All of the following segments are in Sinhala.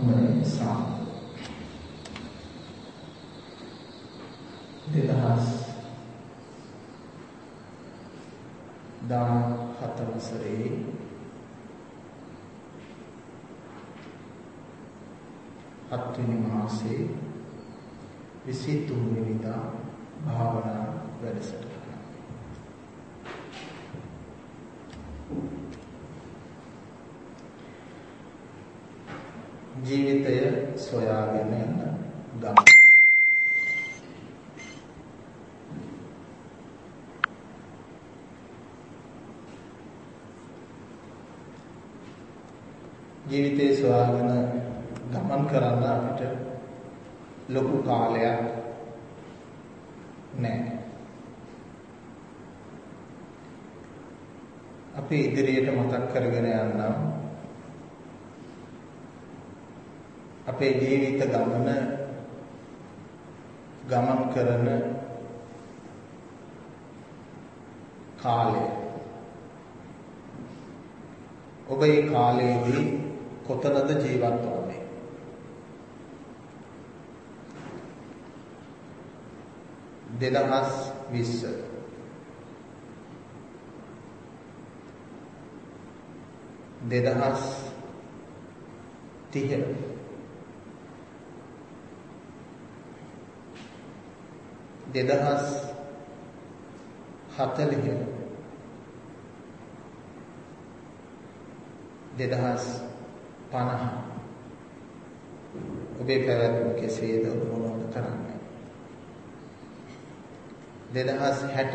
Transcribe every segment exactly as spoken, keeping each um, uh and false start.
හොඳයි සාම දෙදහස් දාහත වසරේ හත්වෙනි මාසේ විසිතුන් වෙනිදා භාවනා වැඩසටහන ජීවිතය සොයාගෙන යන ගමන. ජීවිතය සොයාගෙන ගමන් කරන්න අපිට ලොකු කාලයක් නැහැ. අපි ඉදිරියට මතක් කරගෙන යන්නම් අපේ ජීවිත ගමන ගමන් කරන කාලය. ඔබ මේ කාලයේදී කොතනද ජීවත් වන්නේ? දෙදහස් විස්ස දෙදහස් තිහ දෙදහස් හතලිහ දෙදහස් පනහ ඔබේ පැවැත්ම කෙසේද? ඔබ මොනවද කරන්නේ? දෙදහස් හැට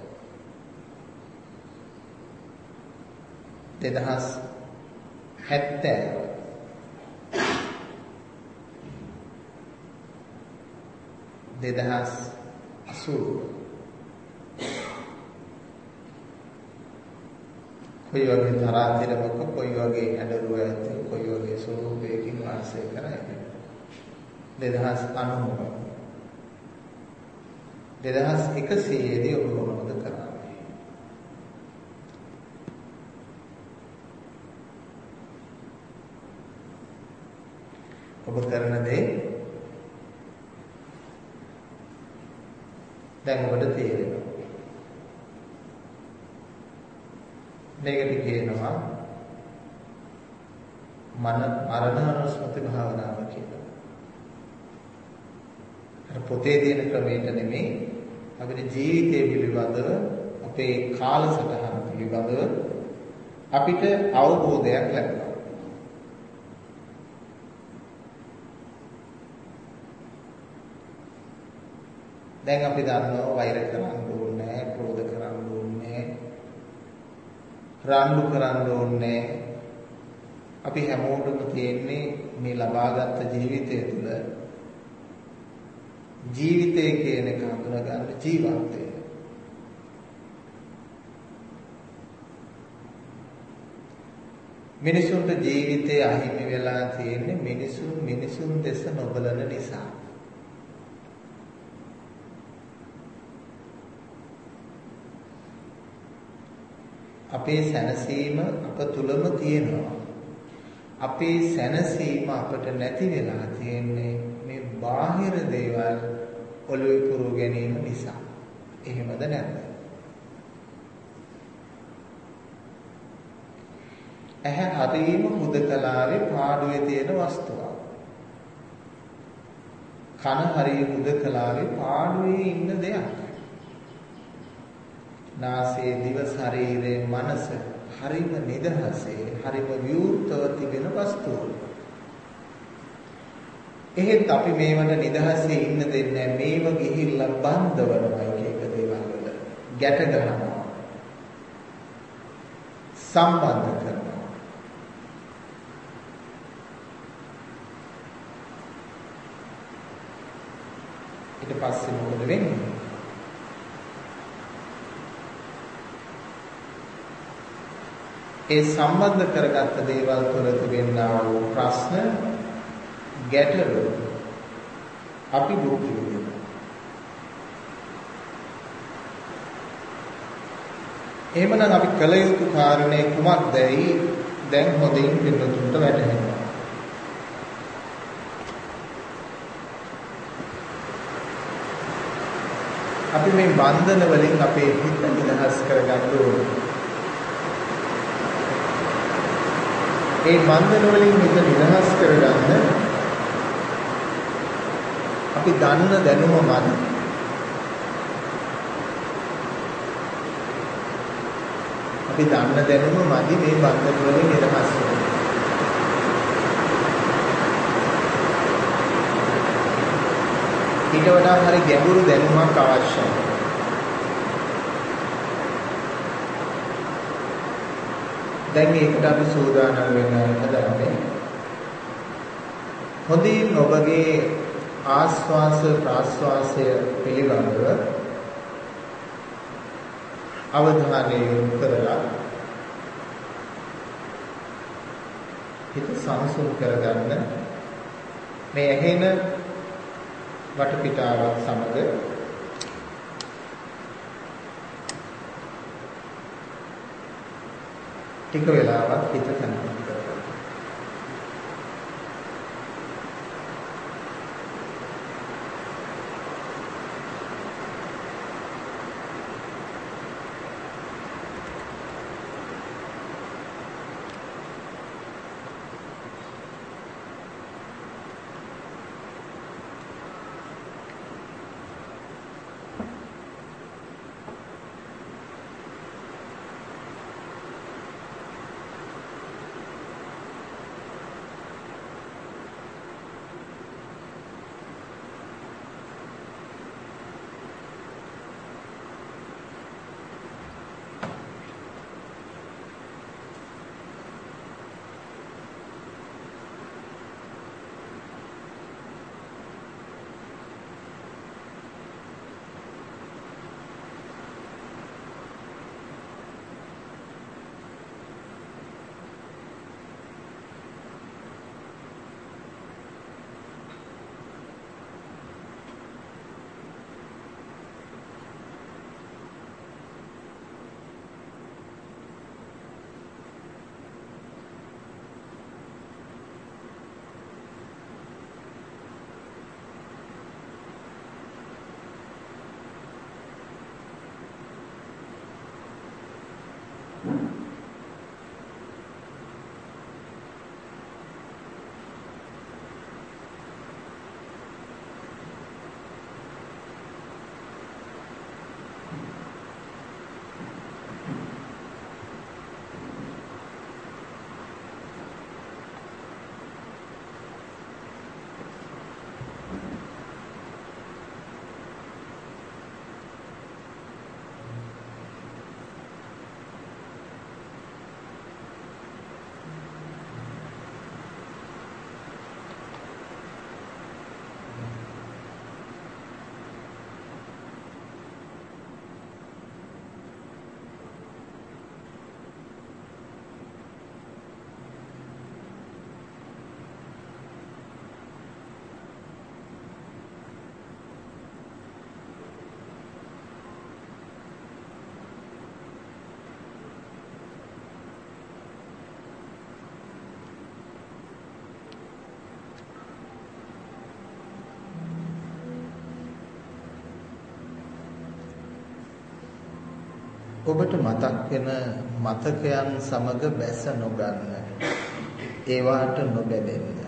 දෙදහස් හැත්තෑ දෙදහස් අසූ කොයි වගේ තරාතිරමක කොයි වගේ හැඩරුව ඇති කොයි වගේ ස්වරූපයකින් වාසය කරයිද? දෙදහස් අනූ දෙදහස් එකසීය දී ඔබ මොනවද කරන්නේ? ඔබ කරන දේ දැන් ඔබට තේරෙනවා. මේකට කියනවා මන මරණානුස්මති භාවනාව කියලා. අර පොතේ තියෙන ක්‍රමයට නෙමෙයි අපේ ජීවිතය පිළිබඳව අපේ කාලසටහන පිළිබඳව අපිට අවබෝධයක් ලැබෙනවා. දැන් අපි දන්නවා වෛර කරන්න ඕනේ නැහැ, ක්‍රෝධ කරන්න ඕනේ නැහැ, රණ්ඩු කරන්න ඕනේ. අපි හැමෝටම තියෙන්නේ මේ ලබාගත් ජීවිතය තුළ ජීවිතය කියන එක හඳුනා ගන්න ජීවන්තය. මිනිසුන්ට ජීවිතය අහිමි වෙලා තියෙන්නේ මිනිසුන් මිනිසුන් දෙස නොබලන නිසා. අපේ සැනසීම අප තුලම තියෙනවා. අපේ සැනසීම අපට නැති වෙලා තියෙන්නේ මේ බාහිර දේවල් ඔළුවේ පුරව ගැනීම නිසා. එහෙමද නැද්ද? ඇහැ හරීම හුදකලාවේ පාඩුවේ තියෙන වස්තුවක්. කන හරිය හුදකලාවේ පාඩුවේ ඉන්න දෙයක්. නාසය, දිව, ශරීරය, මනස හරිම නිදහසේ හරිම විවෘතව තිබෙන වස්තුවක්. එහෙත් අපි මේවට නිදහසේ ඉන්න දෙන්නේ නැහැ. මේව ගිහිල්ලා බන්ධවනවා එක එක දේවල් වල. ගැට ගන්නවා. සම්බන්ධ කරනවා. ඊට පස්සේ මොකද වෙන්නේ? ඒ සම්බන්ධ කරගත්ත දේවල් තුළ තිබෙනා වූ ප්‍රශ්න ගැටලු අපි දුක් විඳිනවා. එහෙමනම් අපි කල යුතු කාරණේ කුමක්දයි දැන් හොඳින් පිළිතුරට වැටහෙනවා. අපි මේ බන්ධන වලින් අපේ හිත නිදහස් කරගන්න ඕනේ. ඒ බන්ධන වලින් හිත නිදහස් කරගන්න අපි දන්න දැනුම මත අපි දන්න දැනුම මදි මේ බන්ධන වලින් නිදහස් වෙන්න. ඊට වඩා හරි ගැඹුරු දැනුමක් අවශ්‍යයි. දැන් මේකට අපි සූදානම් වෙන්න හදන්නේ. හොඳින් ඔබගේ ආස්වාස ප්‍රාස්වාසය පිළිබඳව අවධානය යොමු කරලා හිත සංසුන් කරගන්න මේ ඇහෙන වටපිටාවක් සමග ටික වෙලාවක් හිත තැන්පත් කරගන්න. ඔබට මතක් වෙන මතකයන් සමග බැස නොගන්න. ඒවාට නොබැඳෙන්න.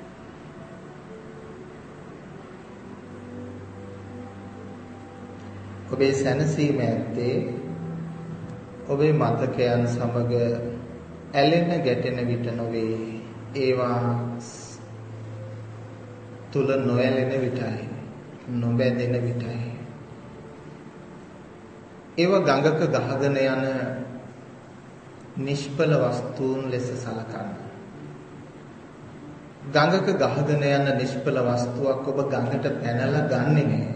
ඔබේ සැනසීම ඇත්තේ ඔබේ මතකයන් සමග ඇලෙන ගැටෙන විට නොවේ. ඒවා තුල නොඇලෙන විටයි, නොබැඳෙන විටයි. ඒව ගඟක ගහගෙන යන නිෂ්පල වස්තුන් ලෙස සලකන්න. ගඟක ගහගෙන යන නිෂ්පල වස්තුවක් ඔබ ගඟට පැනලා ගන්නෙ නෑ.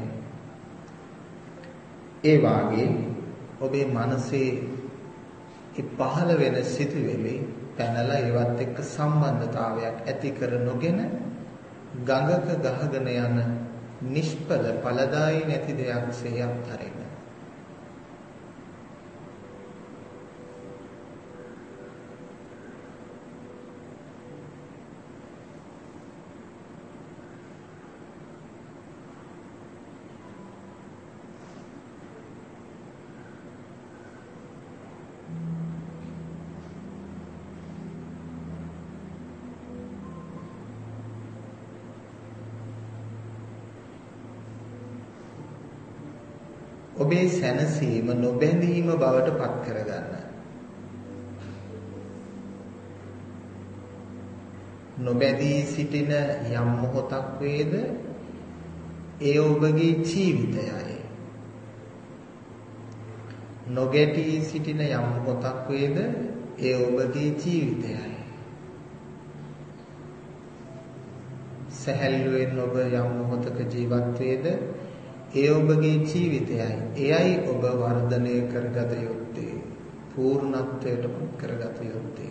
ඒ වාගේ ඔබේ මනසේ ඒ පහළ වෙන සිතුවිලි පැනලා ඒවත් එක්ක සම්බන්ධතාවයක් ඇති කර නොගෙන ගඟක ගහගෙන යන නිෂ්පල ඵලදායි නැති දෙයක් සිහියක් තරෙන්න. ඔබේ සැනසීම නොබැඳීම බවට පත් කරගන්න. නොබැඳී සිටින යම් මොහොතක් වේද ඒ ඔබගේ ජීවිතයයි. නොගැටී සිටින යම් මොහොතක් වේද ඒ ඔබගේ ජීවිතයයි. සැහැල්ලුවෙන් ඔබ යම් මොහොතක ජීවත් වේද ඒ ඔබගේ ජීවිතයයි. එයයි ඔබ වර්ධනය කරගත යුත්තේ, පූර්ණත්වයට පත් කරගත යුත්තේ.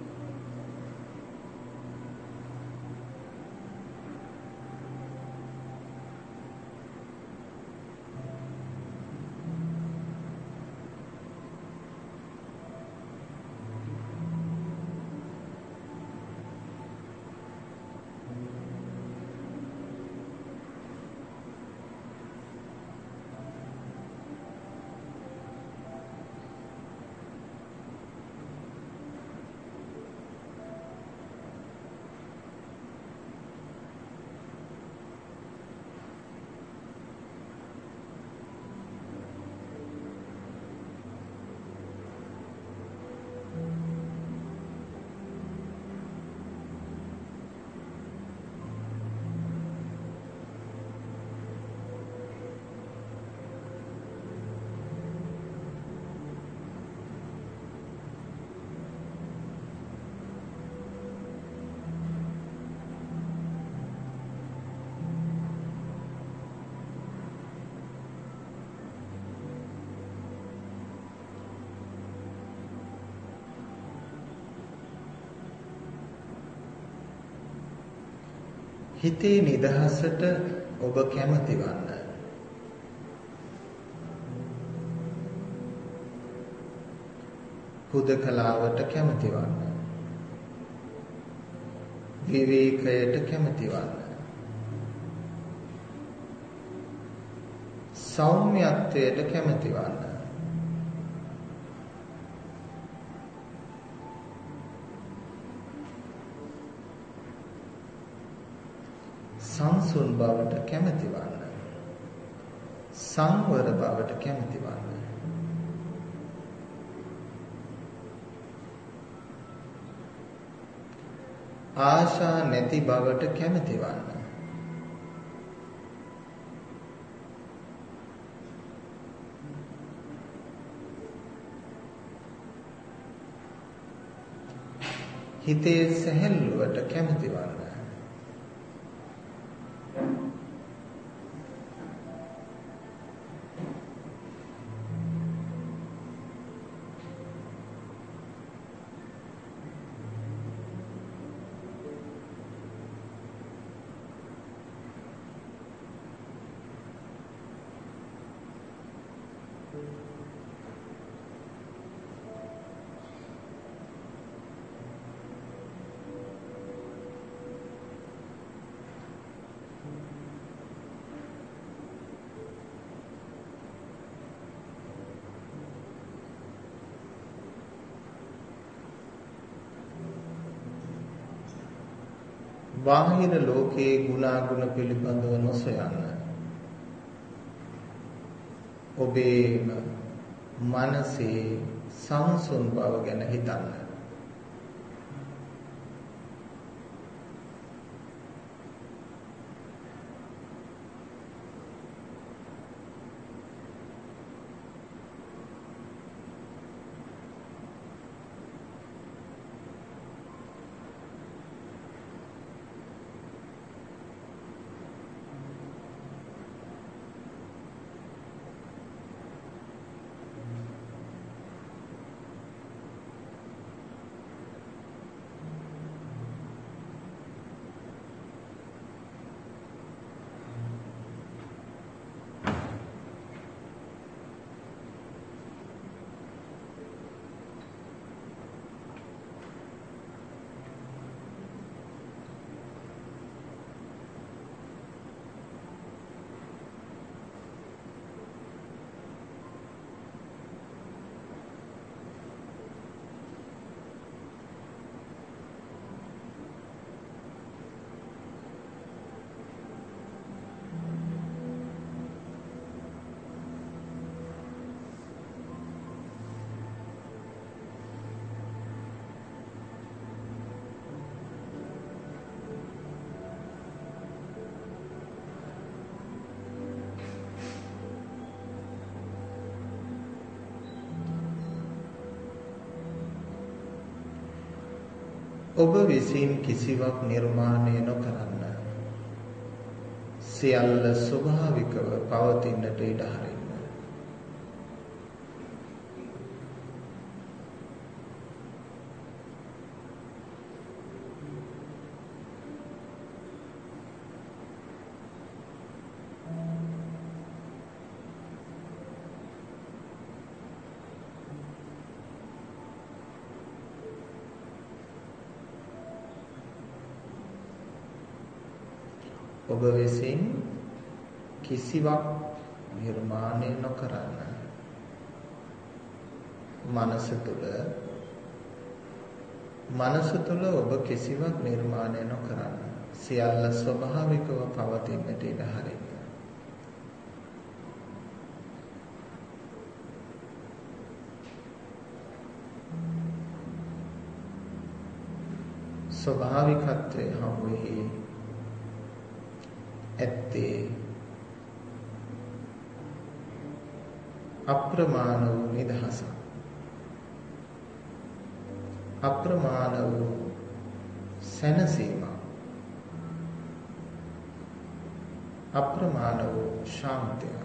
හිතේ නිදහසට ඔබ කැමති වන්න. හුදකලාවට කැමති වන්න. විවේකයට කැමති වන්න. සෞම්‍යත්වයට කැමති වන්න. සංසුන් බවට කැමති වන්න. සංවර බවට කැමති වන්න. ආශා නැති බවට කැමති වන්න. හිතේ සැහැල්ලුවට කැමති වන්න. බාහිර ලෝකයේ ගුණාගුණ පිළිබඳව නොසොයන්න. ඔබේම මනසේ සංසුන් බව ගැන හිතන්න. ඔබ විසින් කිසිවක් නිර්මාණය නොකරන්න. සියල්ල ස්වභාවිකව පවතින්නට ඉඩ හරින්න. ඔබ විසින් කිසිවක් නිර්මාණය නොකරන්න. මනස තුළ මනස තුළ ඔබ කිසිවක් නිර්මාණය නොකරන්න. සියල්ල ස්වභාවිකව පවතින්නට ඉඩ හරින්න. ස්වභාවිකත්වයේ හමුවේ ඇත්තේ අප්‍රමාණ වූ නිදහස, අප්‍රමාණ වූ සැනසීම, අප්‍රමාණ වූ ශාන්තිය.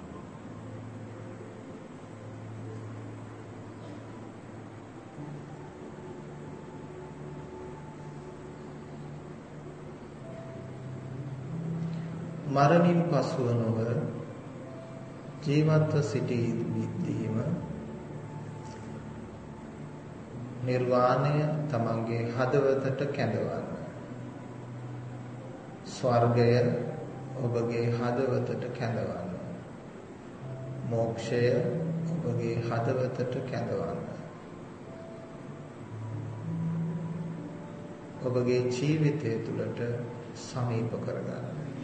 මරණින් පසුව නොව ජීවත්ව සිටීම නිර්වාණය තමන්ගේ හදවතට කැඳවන්න. ස්වර්ගය ඔබගේ හදවතට කැඳවන්න. මෝක්ෂය ඔබගේ හදවතට කැඳවන්න. ඔබගේ ජීවිතය තුළට සමීප කරගන්න.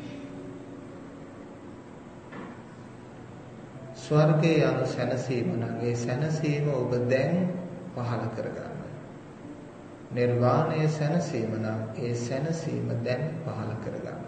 ස්වර්ගයේ යන සැනසීම නම් ඒ සැනසීම ඔබ දැන් පහළ කරගන්න. නිර්වාණයේ සැනසීම නම් ඒ සැනසීම දැන් පහළ කරගන්න.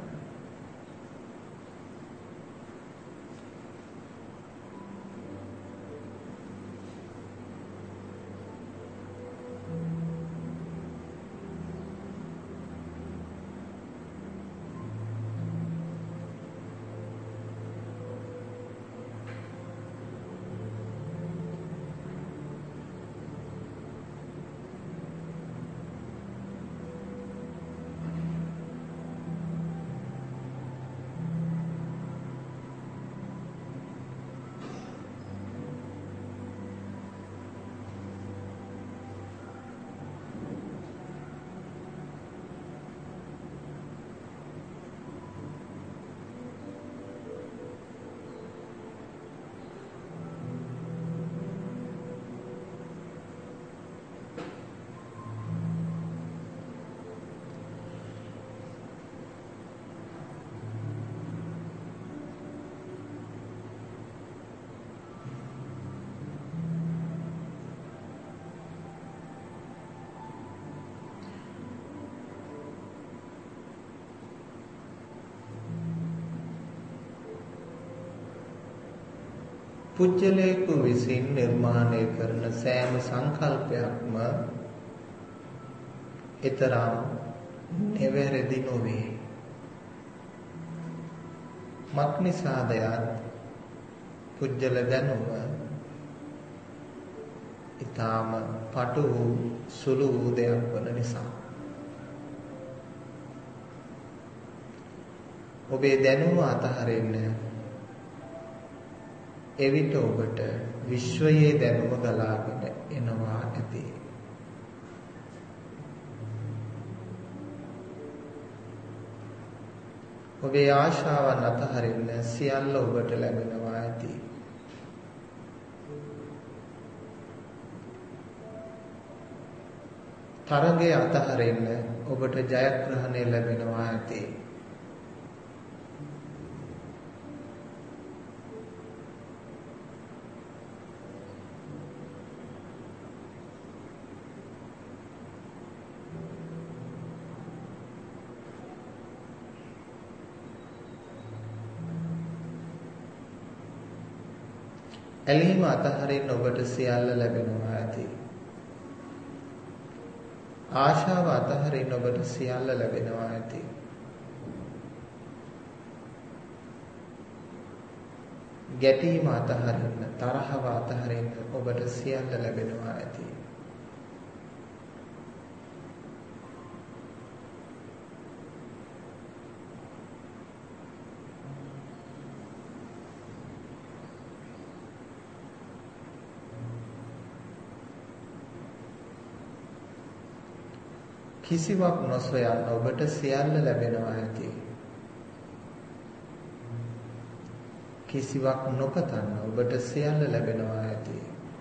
පුජ්‍යලේකු විසින් නිර්මාණය කරන සෑම සංකල්පයක්ම ඊතරම් නිවැරදි නොවේ. මක්නිසාදයත් පුජ්‍යල දැනුම ඊටාම පටු වූ සුළු වූ දෙයක් වන නිසා. ඔබේ දැනුම අතහරින්න එවිට ඔබට විශ්වයේ දැනුම ගලාගෙන එනවා ඇති. ඔබේ ආශාවන් අතහරින්න සියල්ල ඔබට ලැබෙනවා ඇති. තරඟය අතහරින්න ඔබට ජයග්‍රහණය ලැබෙනවා ඇති. ඇලීම අතහරින්න ඔබට සියල්ල ලැබෙනවා ඇති. ආශාව අතහරින්න ඔබට සියල්ල ලැබෙනවා ඇති. ගැටීම අතහරින්න, තරහව අතහරින්න ඔබට සියල්ල ලැබෙනවා ඇති. කිසිවක් නොසොයන්න ඔබට සියල්ල ලැබෙනවා ඇති. කිසිවක් නොපතන්න ඔබට සියල්ල ලැබෙනවා ඇති.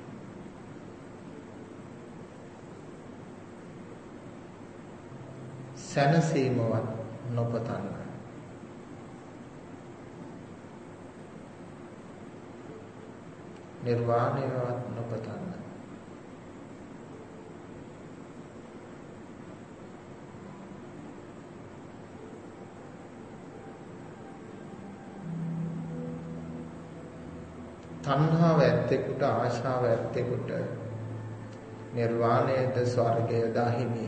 සැනසීමවත් නොපතන්න. නිර්වාණයවත් නොපතන්න. තණ්හාව ඇත්තෙකුට ආශාව ඇත්තෙකුට නිර්වාණයද ස්වර්ගයද අහිමි.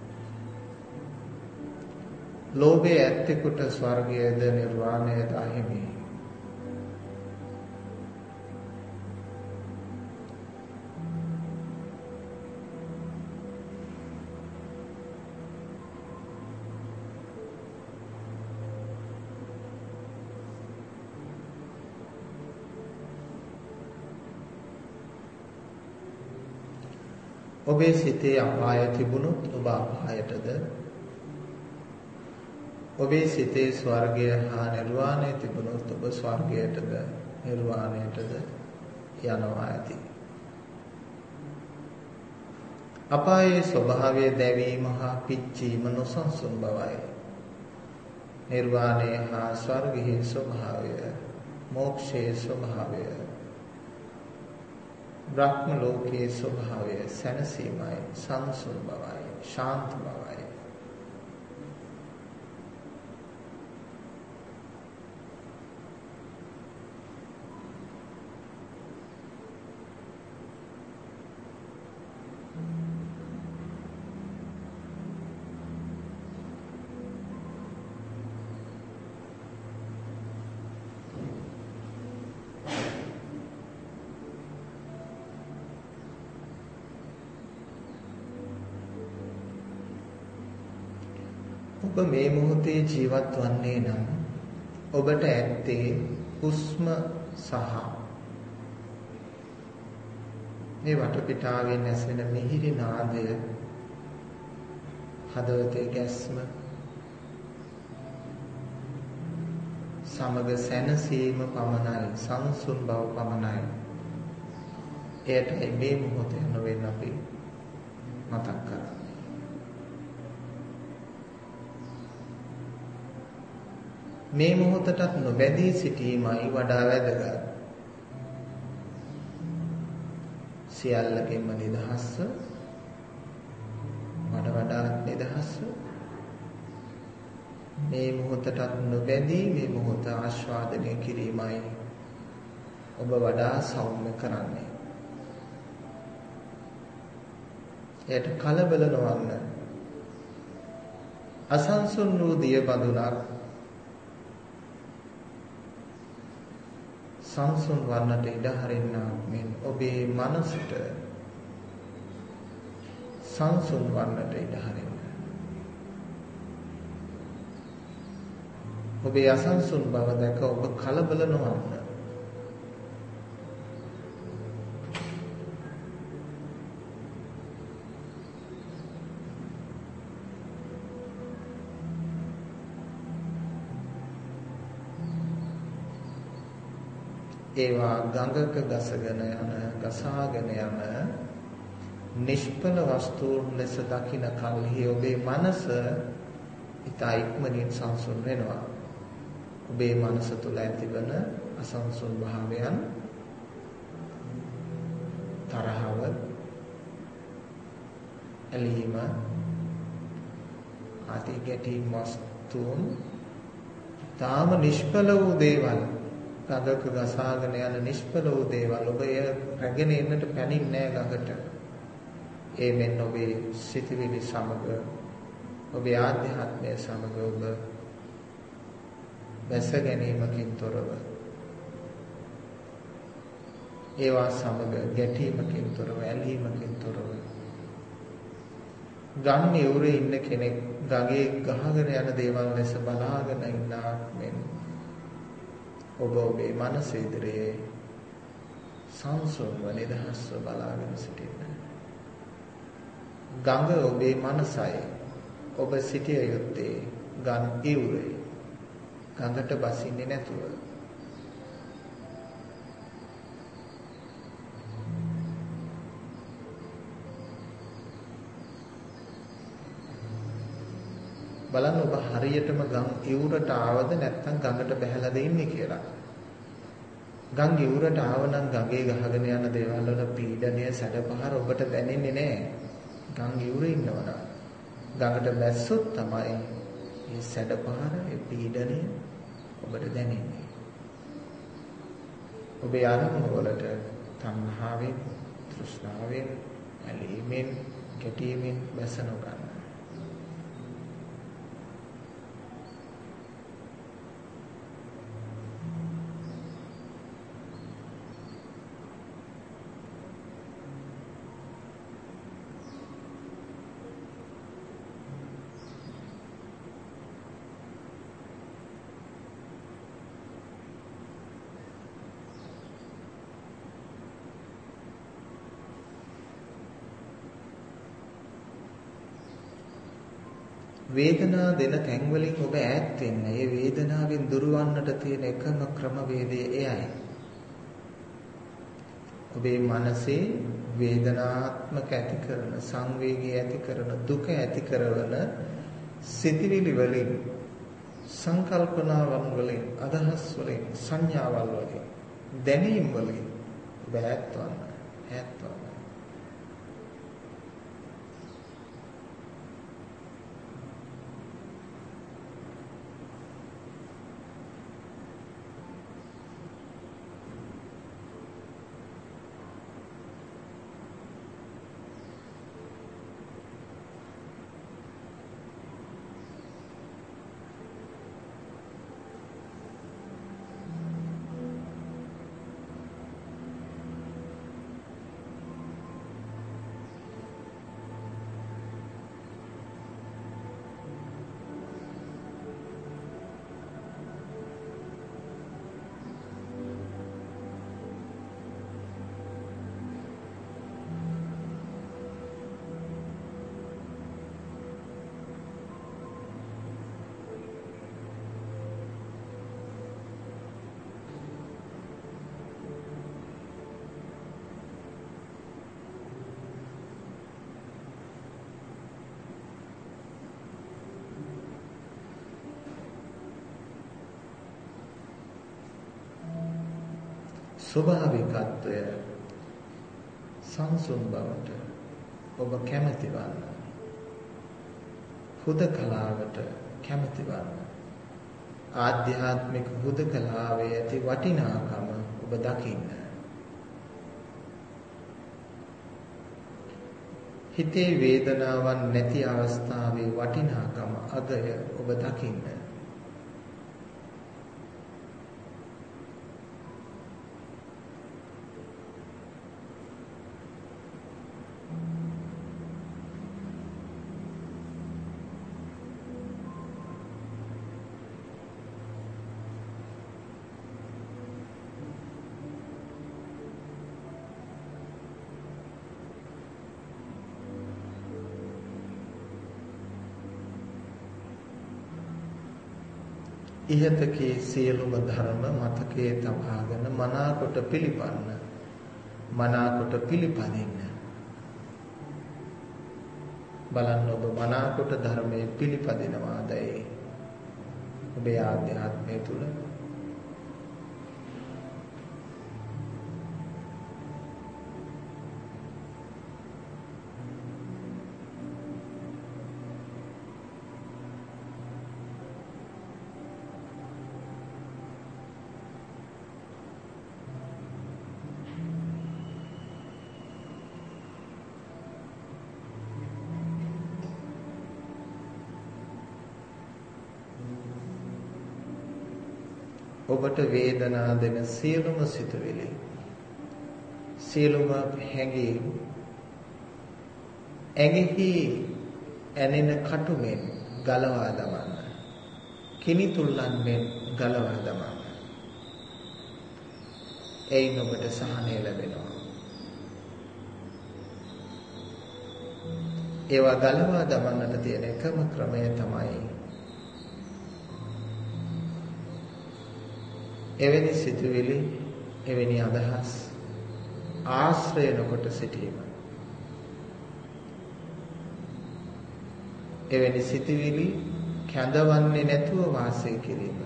ලෝභය ඇත්තෙකුට ස්වර්ගයද නිර්වාණයද අහිමි. ඔබේ සිතේ අපාය තිබුණොත් ඔබ අපායටද, ඔබේ සිතේ ස්වර්ගය හා නිර්වාණය තිබුණොත් ඔබ ස්වර්ගයටද නිර්වාණයටද යනවා ඇති. අපායේ ස්වභාවය දැවීම හා පිච්චීම නොසන්සුන් බවයි. නිර්වාණය හා ස්වර්ගයේ ස්වභාවය, මෝක්ෂයේ ස්වභාවය, බ්‍රහ්ම ලෝකයේ ස්වභාවය සැනසීමයි, සංසුන් බවයි, ශාන්ත බවයි. ඔබ මේ මොහොතේ ජීවත් වන්නේ නම් ඔබට ඇත්තේ හුස්ම සහ මේ වටපිටාවෙන් ඇසෙන මිහිරි නාදය, හදවතේ ගැස්ම සමග සැනසීම පමණයි, සංසුන් බව පමණයි. එයටයි මේ මොහොතේ නොවෙන්න අපි මතක් කරන්නේ. මේ මොහොතටත් නොබැඳී සිටීමයි වඩා වැදගත්. සියල්ලකින්ම නිදහස්ව, වඩා වඩාත් නිදහස්ව මේ මොහොතටත් නොබැඳී මේ මොහොත ආස්වාදනය කිරීමයි ඔබ වඩා සෞම්‍ය කරන්නේ. එයට කලබල නොවන්න. අසංසුන් වූ දිය බඳුනක් සංසුන් වන්නට ඉඩ හරින්නා මෙන් ඔබේ මනසට සංසුන් වන්නට ඉඩ හරින්න. ඔබේ අසංසුන් බව දැක ඔබ කලබල නොවන්න. ඒවා ගඟක ගසගෙන යන, ගසාගෙන යන නිෂ්ඵල වස්තුන් ලෙස දකින කල්හි ඔබේ මනස ඉතා ඉක්මනින් සංසුන් වෙනවා. ඔබේ මනස තුළ ඇතිවන අසංසුන් භාවයන්, තරහව, ඇලීම ආදී ගැටීම් වස්තුන් තාම නිෂ්ඵල වූ දේවල්, ගඟක ගසාගෙන යන නිෂ්ඵල වූ දේවල් ඔබ එය රැගෙන එන්නට පැනින්නේ නැහැ ගඟට. ඒ මෙන්න ඔබේ සිතවිලි සමග ඔබේ ආධ්‍යාත්මය සමග ඔබ බැස ගැනීමකින් තොරව ඒවා සමග ගැටීමකින් තොරව ඇලීමකින් තොරව ගම් යුරේ ඉන්න කෙනෙක් ගගේ ගහගෙන යන දේවල් ලෙස බලාගෙන ඉන්නාක් මෙන් ඔබ ඔබේ මනස ඉදිරියේ සංසුන්ව නිදහස්ව බලාගෙන සිටින්න. ගඟ ඔබේ මනසයි. ඔබ සිටිය යුත්තේ ගම් යුරේ. ගඟට බසින්නේ නැතුව. බලන්න ඔබ හරියටම ගම් ඉවුරට ආවද නැත්නම් ගඟට බැහැලාද ඉන්නේ කියලා. ගම් ඉවුරට ආව නම් ගඟේ ගහගෙන යන දේවල් වල පීඩනය සැඩපහර ඔබට දැනෙන්නේ නැහැ. ගම් ඉවුරේ ඉන්නවනම් ගඟට බැස්සොත් තමයි මේ සැඩපහර ඒ පීඩනය ඔබට දැනෙන්නේ. ඔබේ අරමුණු වලට තණ්හාවෙන්, තෘෂ්ණාවෙන්, ඇලීමෙන්, ගැටීමෙන් බැස නොගන්න. වේදනා දෙන තැන් වලින් ඔබ ඈත් වෙන්න. ඒ වේදනාවෙන් දුරවන්නට තියෙන එකම ක්‍රමවේදය එයයි. ඔබේ මනසේ වේදනාත්මක ඇති කරන, සංවේගය ඇති කරන, දුක ඇති කරන සිතිවිලි වලින්, සංකල්පනාවන් වලින්, අදහස් වලින්, සංඥාවල් වලින්, දැනීම් වලින් ඔබ ඈත් වන්න. ඈත් වන්න. ස්වභාවිකත්වය සංසුන් බවට ඔබ කැමති වන්න. හුදකලාවට කැමති වන්න. ආධ්‍යාත්මික හුදකලාවේ ඇති වටිනාකම ඔබ දකින්න. හිතේ වේදනාවක් නැති අවස්ථාවේ වටිනාකම අගය ඔබ දකින්න. ඉහතකේ සියලුම ධර්ම මතකයේ තබාගෙන මනාකොට පිළිපන්න. මනාකොට පිළිපදින්න. බලන්න ඔබ මනාකොට ධර්මයේ පිළිපදිනවාදයි ඔබේ ආධ්‍යාත්මය තුල. ඔබට වේදනා දෙන සියලුම සිතුවිලි සියලුම හැඟීම් ඇඟෙහි ඇනෙන කටුමෙන් ගලවා දමන්න. කිනි තුල්ලන් මෙන් ගලවා දමන්න. එයින් ඔබට සහනය ලැබෙනවා. ඒවා ගලවා දමන්නට තියෙන එකම ක්‍රමය තමයි එවැනි සිතුවිලි, එවැනි අදහස් ආශ්‍රය නොකොට සිටීම. එවැනි සිතුවිලි කැඳවන්නේ නැතුව වාසය කිරීම.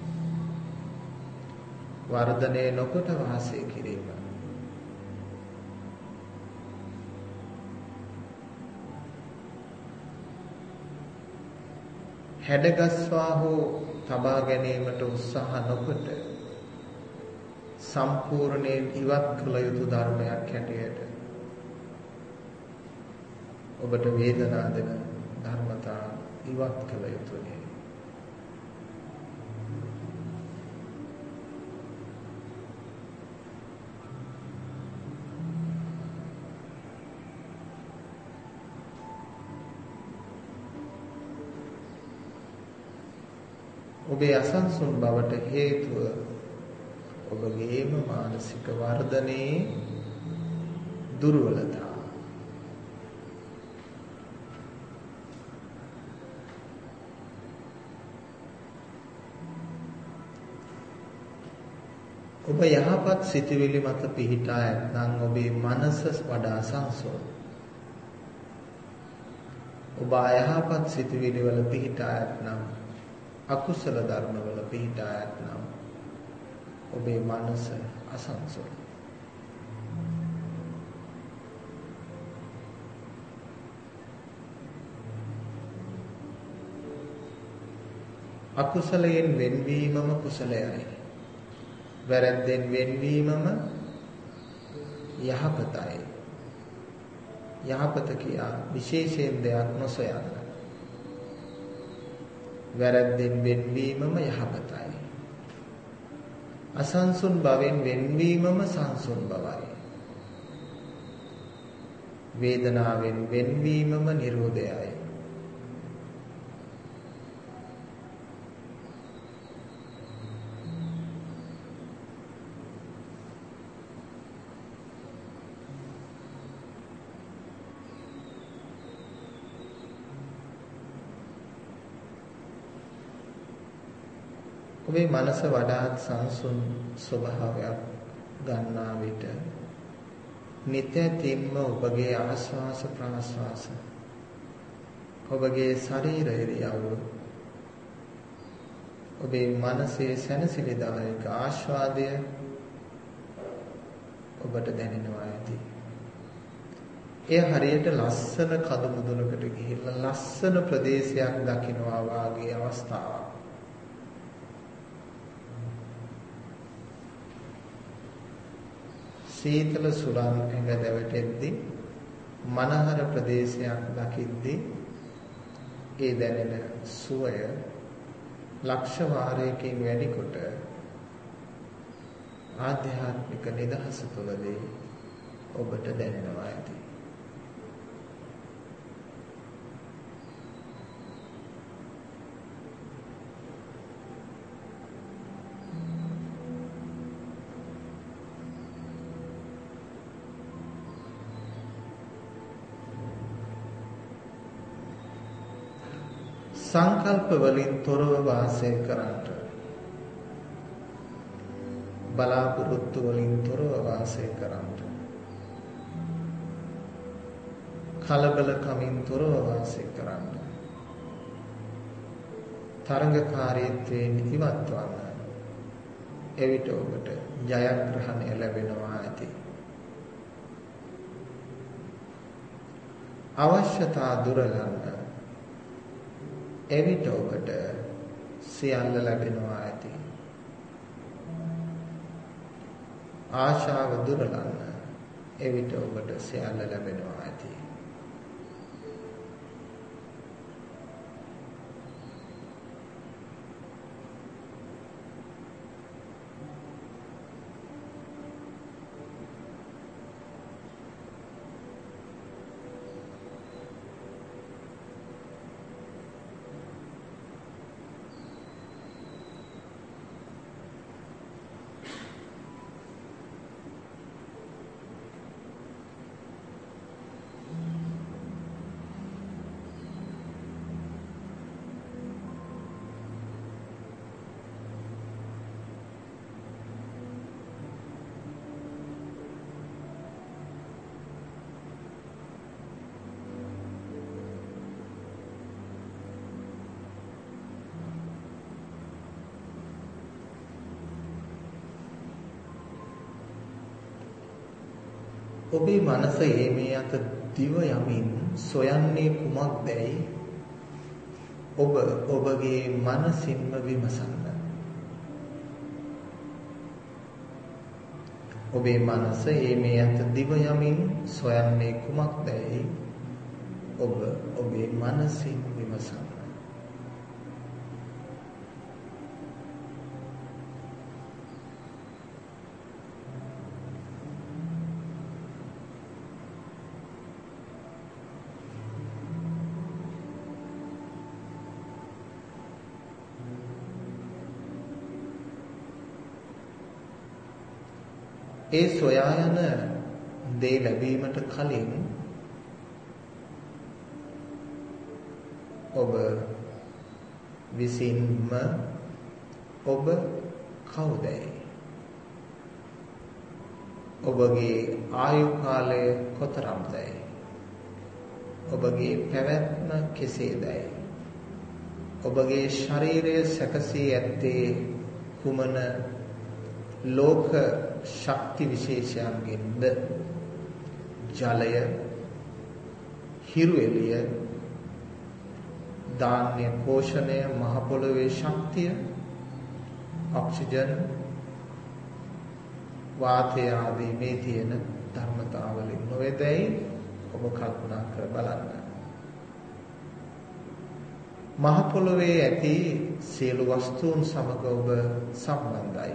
වර්ධනය නොකොට වාසය කිරීම. හැඩගස්වා හෝ තබා ගැනීමට උත්සාහ නොකොට සම්පූර්ණයෙන් ඉවත් කළ යුතු ධර්මයක් හැටියට ඔබට වේදනා දෙන ධර්මතා ඉවත් කළ යුතුයි. ඔබේ අසන්සුන් බවට හේතුව ඔබගේම මානසික වර්ධනයේ දුර්වලතා. ඔබ යහපත් සිතුවිලි මත පිහිටා ඇත්නම් ඔබේ මනස වඩා සංසුන්. ඔබ අයහපත් සිතුවිලි වල පිහිටා ඇත්නම් අකුසල ධර්මවල පිහිටා ඇත්නම් ඔබේ මනස අසංසුන්. අකුසලයෙන් වෙන්වීමම කුසලයයි. වැරැද්දෙන් වෙන්වීමම යහපතයි. යහපත කියා විශේෂයෙන් දෙයක් නොසොයන්න. වැරැද්දෙන් වෙන්වීමම යහපතයි. අසංසුන් බවෙන් වෙන්වීමම සංසුන් බවයි. වේදනාවෙන් වෙන්වීමම නිරෝධයයි. ඔබේ මනස වඩාත් සංසුන් ස්වභාවයක් ගන්නා විට නිත්‍යතින්ම ඔබගේ ආශ්වාස ප්‍රාශ්වාස ඔබගේ ශරීර ඉරියව්ව ඔබේ මනසේ සැනසෙලිදායක ආස්වාදය ඔබට දැනෙනවා ඇති. එය හරියට ලස්සන කඳු මුදුනකට ගිහිල්ලා ලස්සන ප්‍රදේශයක් දකිනවා වාගේ අවස්ථාවක්. සීතල සුළං ඇඟ දැවටෙද්දී මනහර ප්‍රදේශයක් දකිද්දී ඒ දැනෙන සුවය ලක්ෂ වාරයකින් වැඩි කොට ආධ්‍යාත්මික නිදහස තුළදී ඔබට දැනෙනවා ඇති. සංකල්ප වලින් තොරව වාසය කරන්නට බලාපොරොත්තු වලින් තොරව වාසය කරන්නට කලබලකමින් තොරව වාසය කරන්නට තරංගකාරීත්වයෙන් ඉවත් වන්න. එවිට ඔබට ජයග්‍රහණය ලැබෙනවා ඇති. අවශ්‍යතා දුරලන්න එවිට ඔබට සියල්ල ලැබෙනවා ඇති. ආශාව දුරලන්න එවිට ඔබට සියල්ල ලැබෙනවා ඇති. ඔබේ මනස මේ අත දිව යමින් සොයන්නේ කුමක්දයි ඔබ ඔබගේ මනසින්ම විමසන්න. ඔබේ මනස මේ අත දිව යමින් සොයන්නේ කුමක්දයි ඔබ ඔබේ මනසින් විමසන්න. ඒ සොයා යන දේ ලැබීමට කලින් ඔබ විසින්ම ඔබ කවුදයි? ඔබගේ ආයු කාලය කොතරම්දයි? ඔබගේ පැවැත්ම කෙසේදයි? ඔබගේ ශරීරය සැකසී ඇත්තේ කුමන ලෝක ශක්ති විශේෂයන්ගෙන්ද? ජලය, හිරු එළිය, ධාන්‍ය පෝෂණය, මහ පොළොවේ ශක්තිය, ඔක්සිජන්, වාතය ආදී මේ තියෙන ධර්මතාවලින් නොවේදයි ඔබ කල්පනා කර බලන්න. මහ පොළොවේ ඇති සියලු වස්තුන් සමග ඔබ සම්බන්ධයි.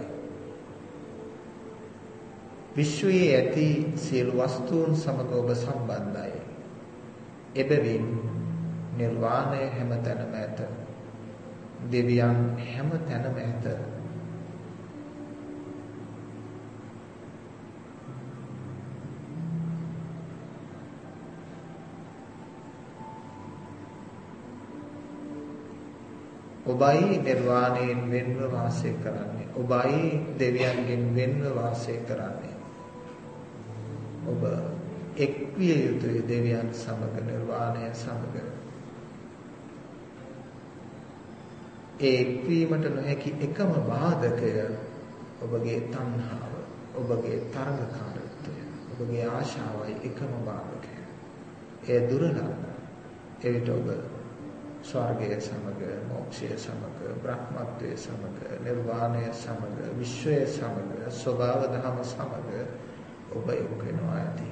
විශ්වයේ ඇති සියලු වස්තුන් සමග ඔබ සම්බන්ධයි. එබැවින් නිර්වාණය හැමතැනම ඇත. දෙවියන් හැමතැනම ඇත. ඔබයි නිර්වාණයෙන් වෙන්ව වාසය කරන්නේ. ඔබයි දෙවියන්ගෙන් වෙන්ව වාසය කරන්නේ. ඔබ එක් විය යුතුයි දෙවියන් සමග, නිර්වාණය සමග. ඒ එක්වීමට නොහැකි එකම බාධකය ඔබගේ තණ්හාව, ඔබගේ තරඟකාරීත්වය, ඔබගේ ආශාවයි එකම බාධකය. ඒ දුරලන්න. එවිට ඔබ ස්වර්ගය සමග, මොක්ෂය සමග, බ්‍රහ්මත්වය සමග, නිර්වාණය සමග, විශ්වය සමග, ස්වභාව ධර්ම සමග ඔබ එක් වෙනවා ඇති.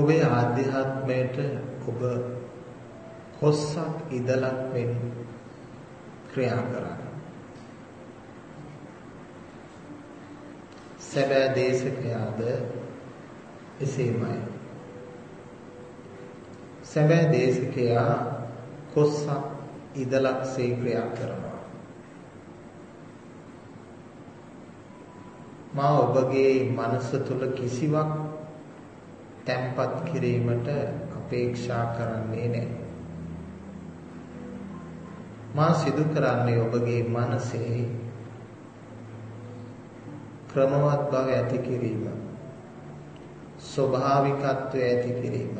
ඔබේ ආධ්‍යාත්මයට ඔබ කොස්සක් ඉදලක් වෙන් ක්‍රියා කරන්න. සැබෑ දේශකයාද එසේමයි. සැබෑ දේශකයා කොස්සක් ඉදලක් සේ ක්‍රියා කරනවා. මා ඔබගේ මනස තුල කිසිවක් තැම්පත් කිරීමට අපේක්ෂා කරන්නේ නැහැ. මා සිදු කරන්නේ ඔබගේ මනසේ ක්‍රමවත් බව ඇති කිරීම, ස්වභාවිකත්වය ඇති කිරීම.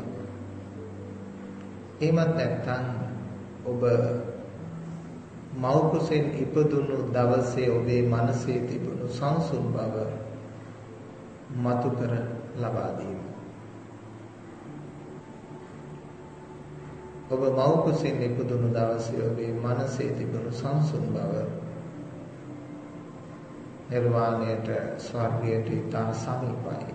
එහෙමත් නැත්නම් ඔබ මව් කුසෙන් ඉපදුණු දවසේ ඔබේ මනසේ තිබුණු සංසුන් බව මතු කර ලබා දීම. ඔබ මව් කුසෙන් ඉපදුණු දවසේ ඔබේ මනසේ තිබුණු සංසුන් බව නිර්වාණයට, ස්වර්ගයට ඉතා සමීපයි.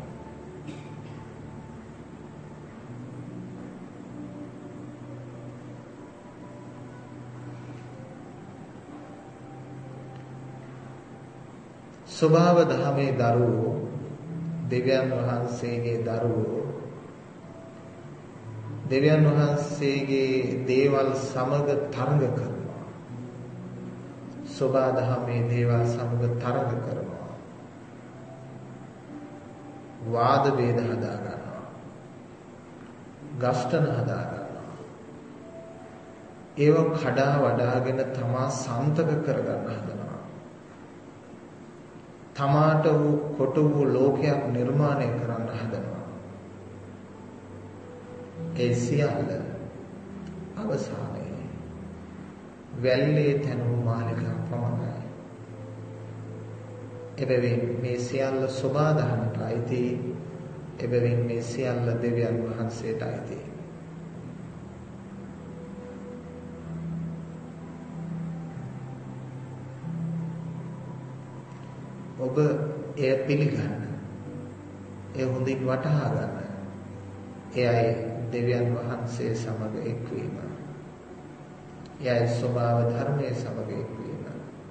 ස්වභාව දහමේ දරුවෝ, දෙවියන් වහන්සේගේ දරුවෝ, දෙවියන් වහන්සේගේ දේවල් සමග තරඟ කරනවා. ස්වභාව දහමේ දේවල් සමග තරඟ කරනවා. වාද ભેද හදා ගන්නවා. ගස්ඨන හදා ගන්නවා. ඒව කඩා වඩාගෙන තමා සන්තක කරගන්න හදනවා. තමාට වූ කොට වූ ලෝකයක් නිර්මාණය කරන්න හදනවා. ඒ සියල්ල අවසානයේ වැල්ලේ තනු මාලිකා පමණයි. එබැවින් මේ සියල්ල සබාධනට අයිති. එබැවින් මේ සියල්ල දෙවියන් වහන්සේට අයිති. ඔබ එය පිළිගන්න. එය හොඳින් වටහා ගන්න. එයයි දෙවියන් වහන්සේ සමග එක්වීම. එයයි ස්වභාව ධර්මයේ සමග එක්වීම.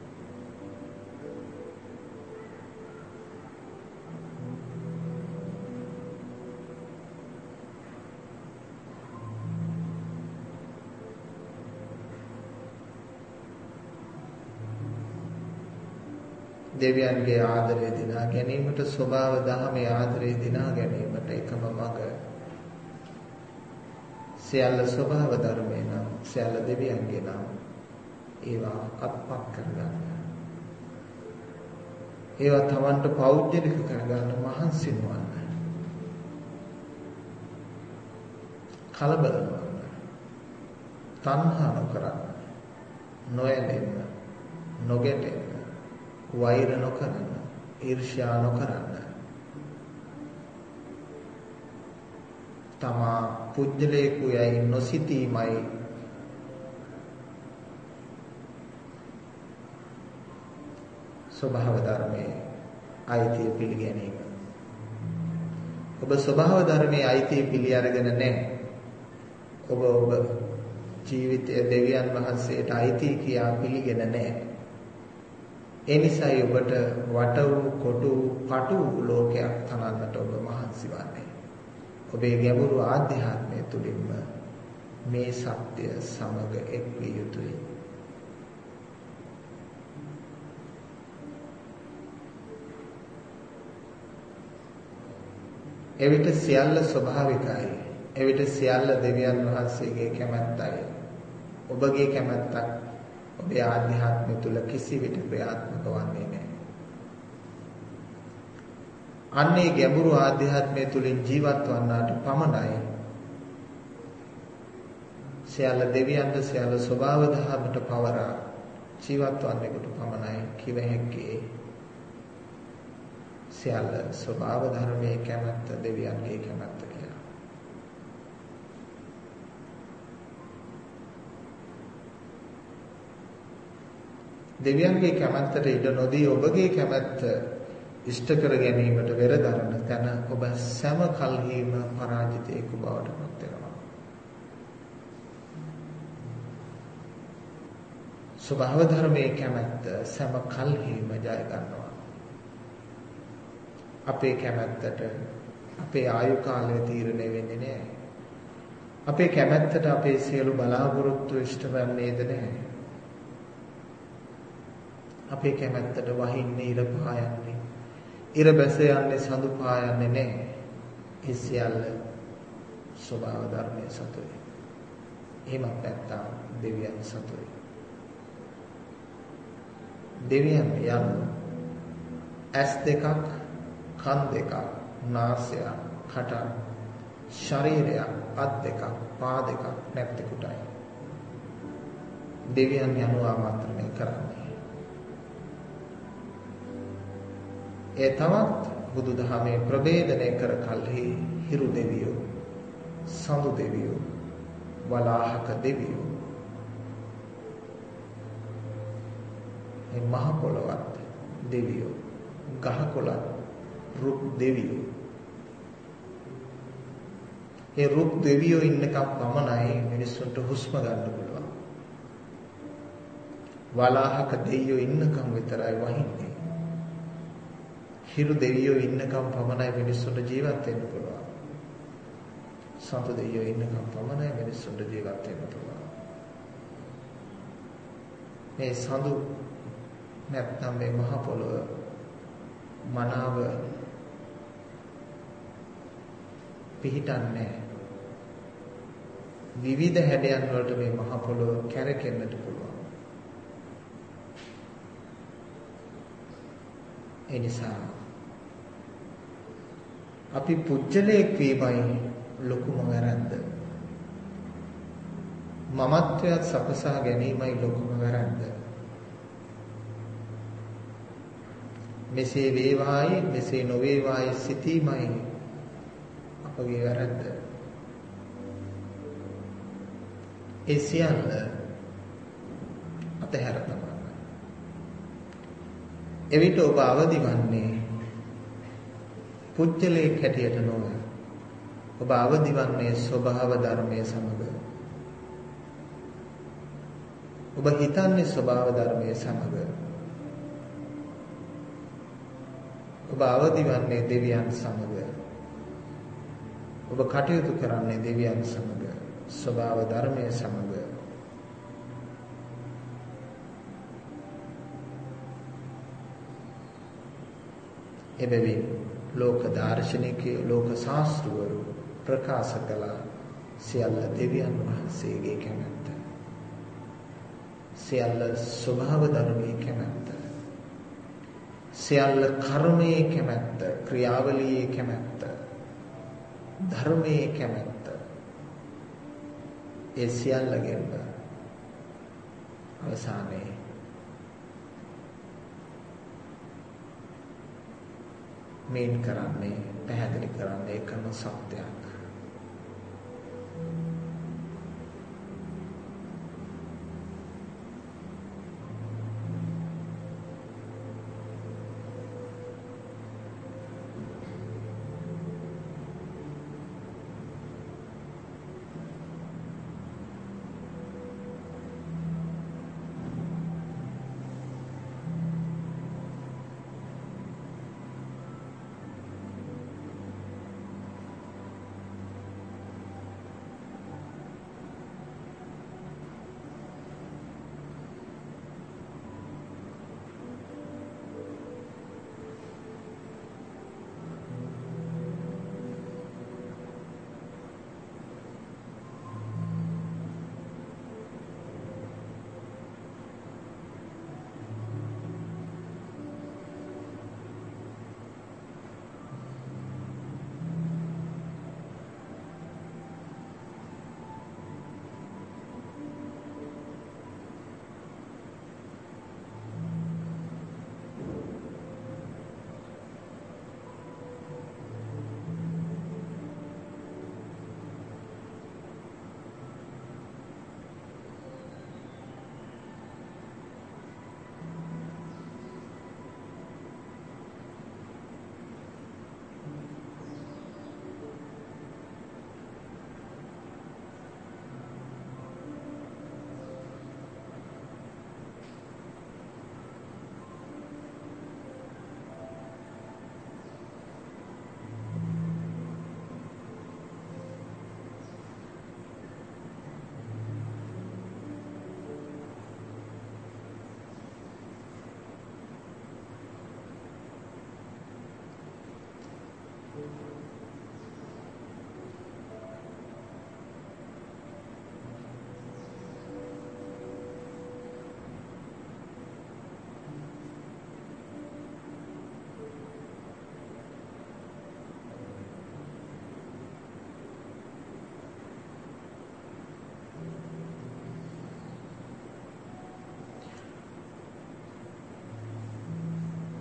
දෙවියන්ගේ ආදරය දිනා ගැනීමට, ස්වභාව දහමේ ආදරය දිනා ගැනීමට එකම මඟ සියල්ල ස්වභාව ධර්මේ නම්, සියල්ල දෙවියන්ගේ නම් ඒවා අත්පත් කරගන්න. ඒවා තමන්ට පෞද්ගලික කරගන්න මහන්සි නොවන්න. කලබල නොවන්න. තණ්හා නොකරන්න. නොයැලෙන්න. නොගැටෙන්න. වෛර නොකරන්න, ඊර්ෂ්‍යා නොකරන්න. තමා පුජ්‍යලේකු යයි නොසිතීමයි ස්වභාව ධර්මයේ අයිතිය පිළිගැනීම. ඔබ ස්වභාව ධර්මයේ අයිතිය පිළි අරගෙන නැහැ. ඔබ ඔබ ජීවිතයේ දෙවියන් වහන්සේට අයිති කියා පිළිගෙන නැහැ. ඒ නිසායි ඔබට වට වූ, කොටු වූ, පටු වූ ලෝකයක් තනන්නට ඔබ මහන්සි වන්නේ. ඔබේ ගැඹුරු ආධ්‍යාත්මය තුළින්ම මේ සත්‍ය සමග එක් විය යුතුයි. එවිට සියල්ල ස්වභාවිකයි. එවිට සියල්ල දෙවියන් වහන්සේගේ කැමැත්තයි. ඔබගේ කැමැත්තක් ඔබේ ආධ්‍යාත්මය තුළ කිසිවිට ක්‍රියාත්මක වන්නේ නැහැ. අන්නේ ගැඹුරු ආධ්‍යාත්මය තුළින් ජීවත් වන්නාට පමණයි සියල්ල දෙවියන්ට, සියල්ල ස්වභාව දහමට පවරා ජීවත් වන්නෙකුට පමණයි කිව හැක්කේ සියල්ල ස්වභාව ධර්මයේ කැමැත්ත දෙවියන්ගේ කැමැත්ත කියලා. දෙවියන්ගේ කැමැත්තට ඉඩ නොදී ඔබගේ කැමැත්ත ඉෂ්ට කර ගැනීමට වෙරදරන තැන ඔබ සෑම කල්හිම පරාජිතයෙකු බවට පත් වෙනවා. ස්වභාව ධර්මයේ කැමැත්ත සෑම කල්හිම ජය ගන්නවා. අපේ කැමැත්තට අපේ ආයු කාලය තීරණය වෙන්නේ නැහැ. අපේ කැමැත්තට අපේ සියලු බලාපොරොත්තු ඉෂ්ට වෙන්නේද නැහැ. අපේ කැමැත්තට වහින්නේ ඉර පායන්නේ. ඉර බැස යන්නේ සඳු පායන්නේ නැහැ. ඒ සියල්ල ස්වභාව ධර්මයේ සතුයි. එහෙමත් නැත්නම් දෙවියන් සතුයි. දෙවියන් යනු ඇස් දෙකක්, කන් දෙකක්, නාසය, කට, ශරීරය, අත් දෙකක්, පා දෙකක් නැත්තෙකුටයි. දෙවියන් යනු ආමන්ත්‍රණය කරන්නේ. ඒ තවත් බුදුදහමේ ප්‍රභේදනය කර කල්හි හිරු දෙවියෝ, සඳු දෙවියෝ, වලාහක දෙවියෝ, මේ මහ පොළොවත් දෙවියෝ, ගහකොළත් රුක් දෙවියෝ. ඒ රුක් දෙවියෝ ඉන්නකම් පමණයි මිනිස්සුන්ට හුස්ම ගන්න පුළුවන්. වලාහක දෙවියෝ ඉන්නකම් විතරයි වහින්නේ. හිරු දෙවියෝ ඉන්නකම් පමණයි මිනිස්සුන්ට ජීවත් වෙන්න පුළුවන්. සතු දෙවියෝ ඉන්නකම් පමණයි මිනිස්සුන්ට ජීවත් වෙන්න පුළුවන්. මේ සඳු නැත්නම් මේ මහ පොළොව මනාව පිහිටන්නේ විවිධ හැඩයන් වලට මේ මහ පොළොව කැරකෙන්නට පුළුවන්. ඒ නිසා අපි පුජ්‍යලයක් වීමයි ලොකුම වැරද්ද. මමත්වයට සකසා ගැනීමයි ලොකුම වැරද්ද. මෙසේ වේවායි මෙසේ නොවේවායි සිතීමයි අපගේ වැරද්ද. ඒ සියල්ල අතහැර තබන්න. එවිට ඔබ අවදි වන්නේ පුජ්‍යලයක් හැටියට නොව. ඔබ අවදි වන්නේ ස්වභාව ධර්මයේ සමග. ඔබ හිතන්නේ ස්වභාව ධර්මයේ සමග. ඔබ අවදි වන්නේ දෙවියන් සමග. ඔබ කටයුතු කරන්නේ දෙවියන් සමග, ස්වභාව ධර්මයේ සමග. එබැවින් ලෝක දාර්ශනිකයෝ, ලෝක ශාස්ත්‍රවරු ප්‍රකාශ කළ සියල්ල දෙවියන් වහන්සේගේ කැමැත්ත. සියල්ල ස්වභාව ධර්මයේ කැමැත්ත. සියල්ල කර්මයේ කැමැත්ත, ක්‍රියාවලියේ කැමැත්ත, ධර්මයේ කැමැත්ත. ඒ සියල්ලගෙන් අවසානයේ මේන් කරන්නේ, පැහැදිලි කරන්නේ එකම සත්‍යයක්.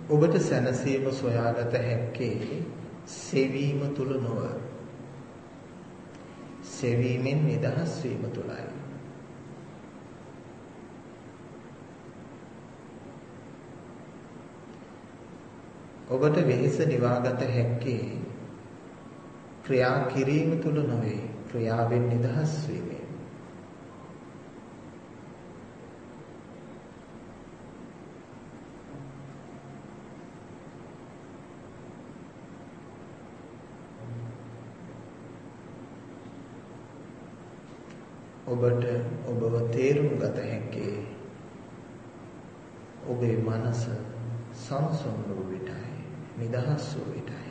ඔබට සැනසීම සොයාගත හැක්කේ සෙවීම තුල නොව සෙවීමෙන් නිදහස් වීම තුලයි. ඔබට වෙහෙස නිවාගත හැක්කේ ක්‍රියා කිරීම තුල නොවේ ක්‍රියාවෙන් නිදහස් වීමෙන්. ඔබට ඔබව තේරුම් ගත හැක්කේ ඔබේ මනස සංසුන් වූ විටයි නිදහස් වූ විටයි.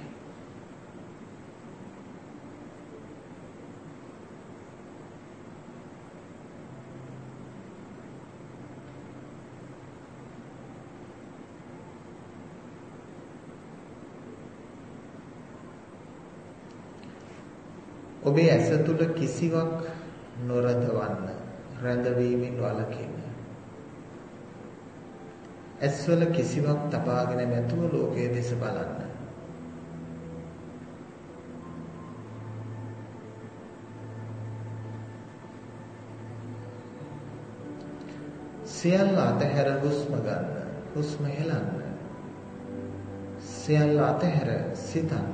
ඔබේ ඇස තුල කිසිවක් නොරඳවන්න රැඳවීමෙන් වළකින්න. ඇස්වල කිසිවක් තබාගෙන නැතුව ලෝකයේ දෙස බලන්න. සියල්ල අතහැර හුස්ම ගන්න. හුස්ම හෙලන්න. සියල්ල අතහැර සිතන්න.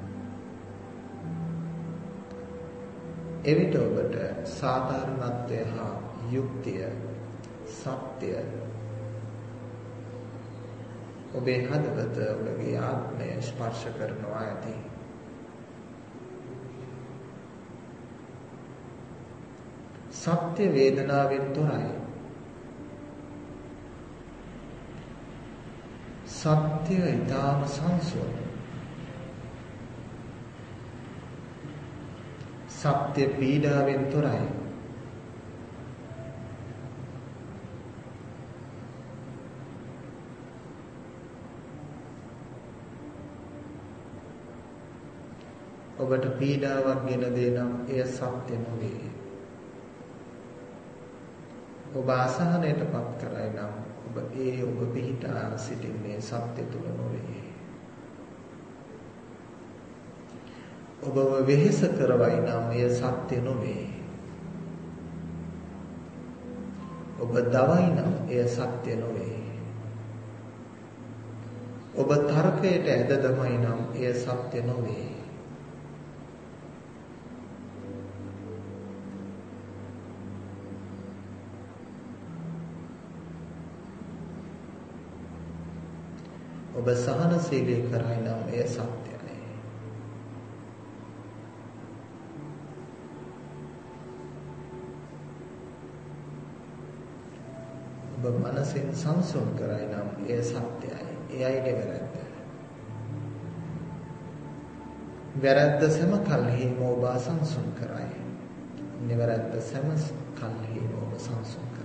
එවිට ඔබට සාධාරණත්වය හා යුක්තිය සත්‍ය ඔබේ හදවත ඔබගේ ආත්මය ස්පර්ශ කරනවා ඇති. සත්‍ය වේදනාවෙන් තොරයි. සත්‍ය ඊටාම සංසුන්. සත්‍ය පීඩාවෙන් තොරයි. ඔබට පීඩාවක් ගෙන දේ නම් එය සත්‍ය නොවේ. ඔබ අසහනයටපත් කරයි නම් ඔබ ඒ ඔබ පිහිටා සිටින්නේ සත්‍ය තුල නොවේ. ඔබව වෙහෙස කරවයි නම් එය සත්‍ය නොවේ. ඔබ දවයි නම් එය සත්‍ය නොවේ. ඔබ තර්කයට ඇද දමයි නම් එය සත්‍ය නොවේ. ඔබ සහනශීලී කරයි නම් එය සත්‍යයි. ඔබ මනසින් සංසුන් කරයි නම් එය සත්‍යයි. එයයි වැරද්ද. වැරද්ද සෑම කල්හිම ඔබ සංසුන් කරයි. නිවැරද්ද සෑම කල්හිම ඔබ සංසුන් කරයි.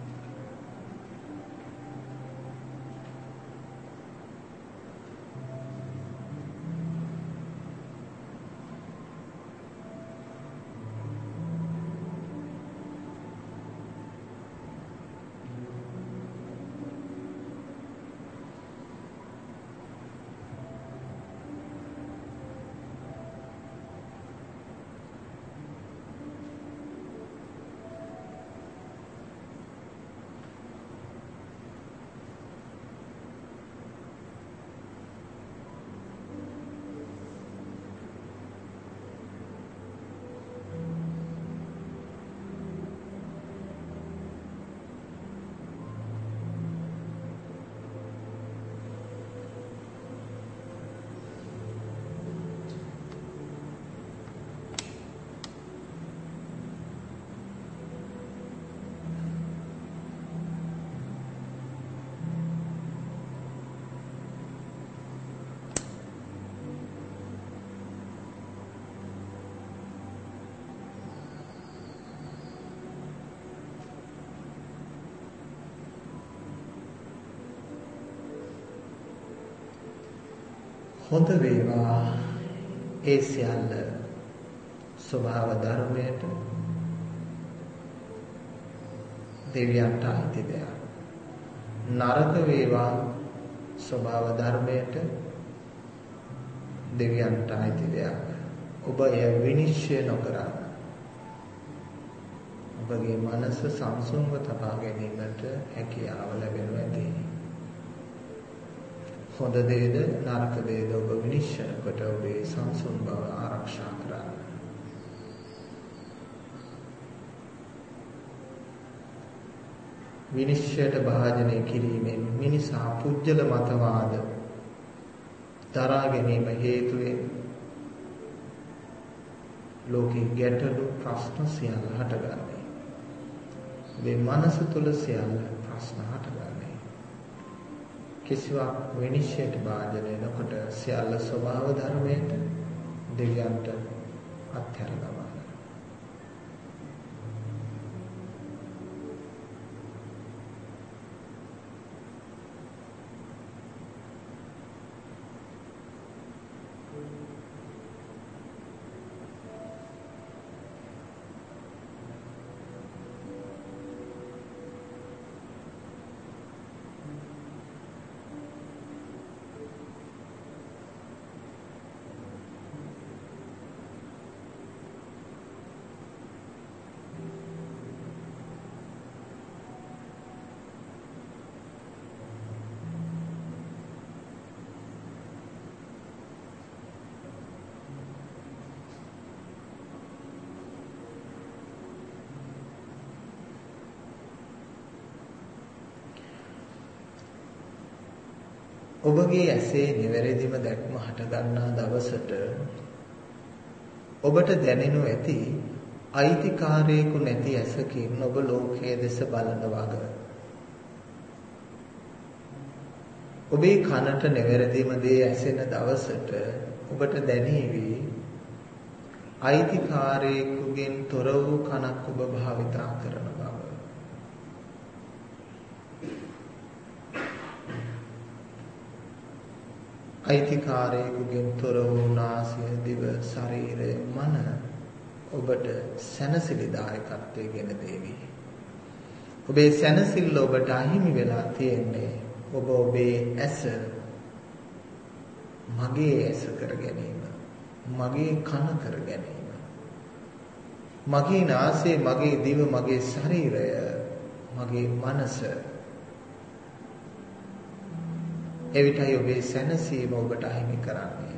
හොඳ වේවා ඒ සියල්ල ස්වභාව ධර්මයට දෙවියන්ට අයිති දෙයක්. නරක වේවා ස්වභාව ධර්මයට දෙවියන්ට අයිති දෙයක්. ඔබ එය විනිශ්චය නොකරන ඔබගේ මනස සංසුන්ව තබා ගැනීමට හැකියාව ලැබෙනු ඇති. හොඳ දේද නරක දේද ඔබ විනිශ්චය කොට ඔබේ සංසුන් බව ආරක්ෂා කරන්න. විනිශ්චයට භාජනය කිරීමෙන් මිනිසා පුජ්‍යල මතවාද දරා ගැනීම හේතුවෙන් ලෝකේ ගැටලු ප්‍රශ්න සියල්ල හටගන්නේ. මේ මනස තුල සියල්ල ප්‍රශ්න හටගන්නේ. කිසිවක් විනිශ්චයට භාජනය නොකොට සියල්ල ස්වභාව ධර්මයට දෙවියන්ට අත්හැර දමන්න. ඔබගේ ඇසේ නිවැරදිම දැක්ම හටගන්නා දවසට ඔබට දැනෙනු ඇති අයිතිකාරයෙකු නැති ඇසකින් ඔබ ලෝකයේ දෙස බලන වග. ඔබේ කනට නිවැරදිම දේ ඇසෙන දවසට ඔබට දැනේවි අයිතිකාරයෙකුගෙන් තොර වූ කනක් ඔබ භාවිතා කරන බව. අයිතිකාරයෙකුගෙන් තොර වූ නාසය දිව ශරීරය මන ඔබට සැනසිලිදායකත්වයේ ගෙන දෙවි. ඔබේ සැනසෙල්ල ඔබට අහිමි වෙලා තියෙන්නේ ඔබ ඔබේ ඇස මගේ ඇස කර ගැනීම, මගේ කන කර ගැනීම, මගේ නාසය, මගේ දිව, මගේ ශරීරය, මගේ මනස. එවිටයි ඔබේ සැනසීම ඔබට අහිමි කරන්නේ.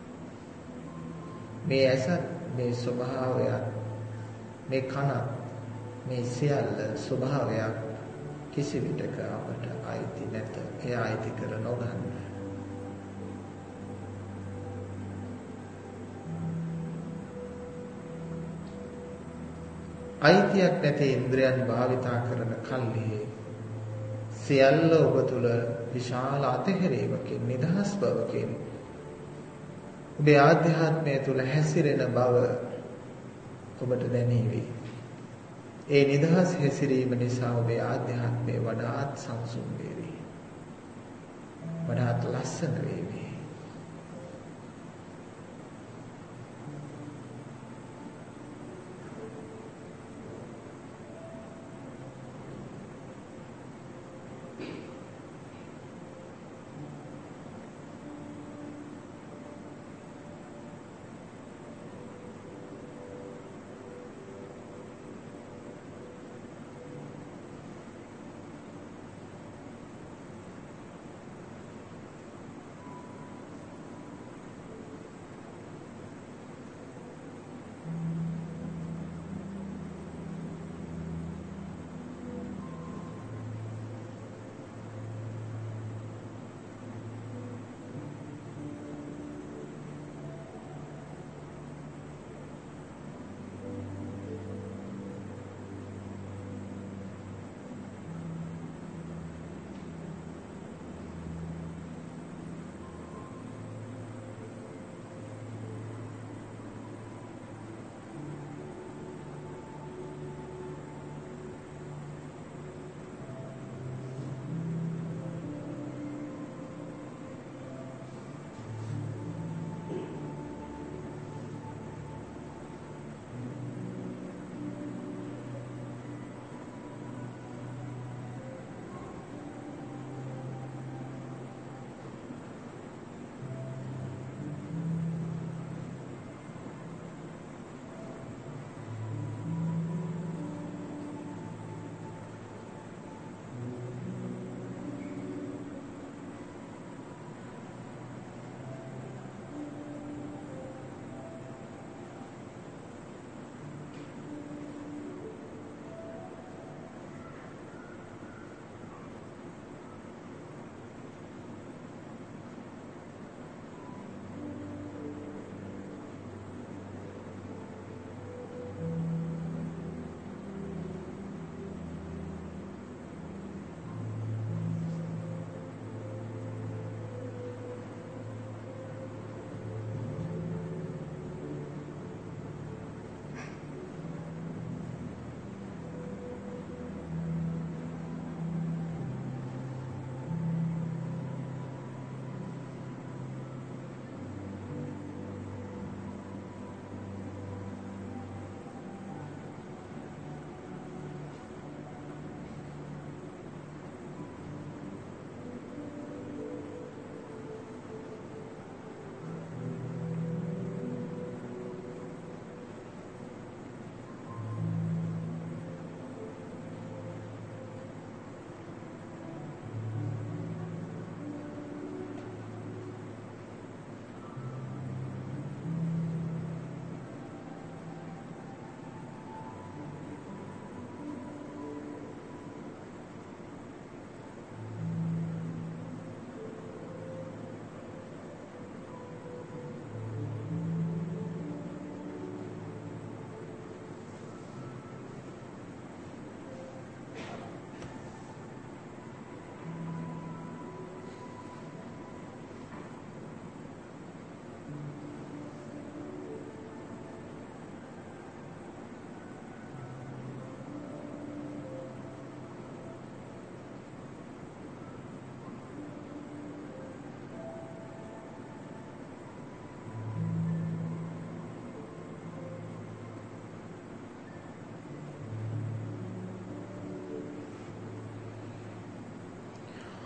මේ ඇස, මේ ස්වභාවයත්, මේ කන, මේ සියල්ල ස්වභාවයක් කිසි විටක අපට අයිති නැත. එය අයිති කර නොගන්න. අයිතියක් නැති ඉන්ද්‍රයන් භාවිතා කරන කල්හි සියල්ල ඔබ තුළ විශාල අතහැරීමකින්, නිදහස් බවකින් ඔබේ ආධ්‍යාත්මය තුළ හැසිරෙන බව ඔබට දැනේවි. ඒ නිදහස් හැසිරීම නිසා ඔබේ ආධ්‍යාත්මය වඩාත් සංසුන් වේවි. වඩාත් ලස්සන වේවි.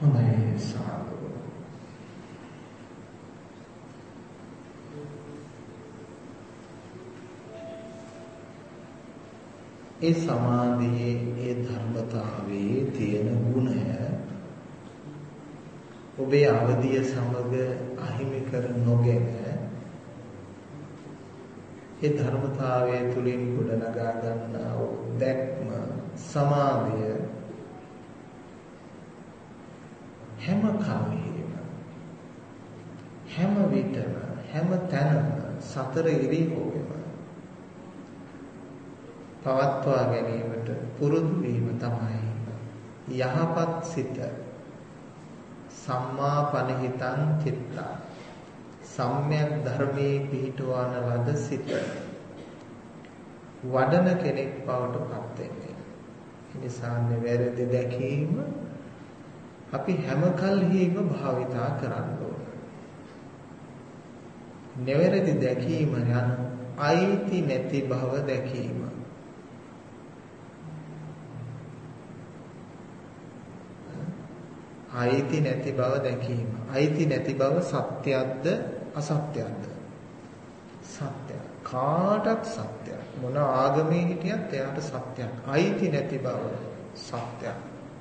හොඳයි සාදු. ඒ සමාධියේ ඒ ධර්මතාවයේ තියෙන ගුණය ඔබේ අවදිය සමග අහිමි කර නොගෙන ඒ ධර්මතාවය තුලින් ගොඩනගා ගන්නා වූ දැක්ම සමාධිය හැම කල්හිම හැම විටම හැම තැනම සතර ඉරියව්වෙම පවත්වා ගැනීමට පුරුදු වීම තමයි යහපත් සිත සම්මා පනිහිතං චිත්ත සම්‍යක් ධර්මයේ පිහිටවන ලද සිත වඩන කෙනෙක් බවට පත් වෙන්නේ. ඒ නිසා නිවැරදි දැකීම අපි හැම කල්හිම භාවිතා කරන්න ඕන. නිවැරදි දැකීම යන අයිති නැති බව දැකීම. අයිති නැති බව දැකීම. අයිති නැති බව සත්‍යයක්ද අසත්‍යයක්ද? සත්‍යයක්. කාටත් සත්‍යයක්. මොන ආගමේ හිටියත් එයාට සත්‍යයක්. අයිති නැති බව සත්‍යයක්.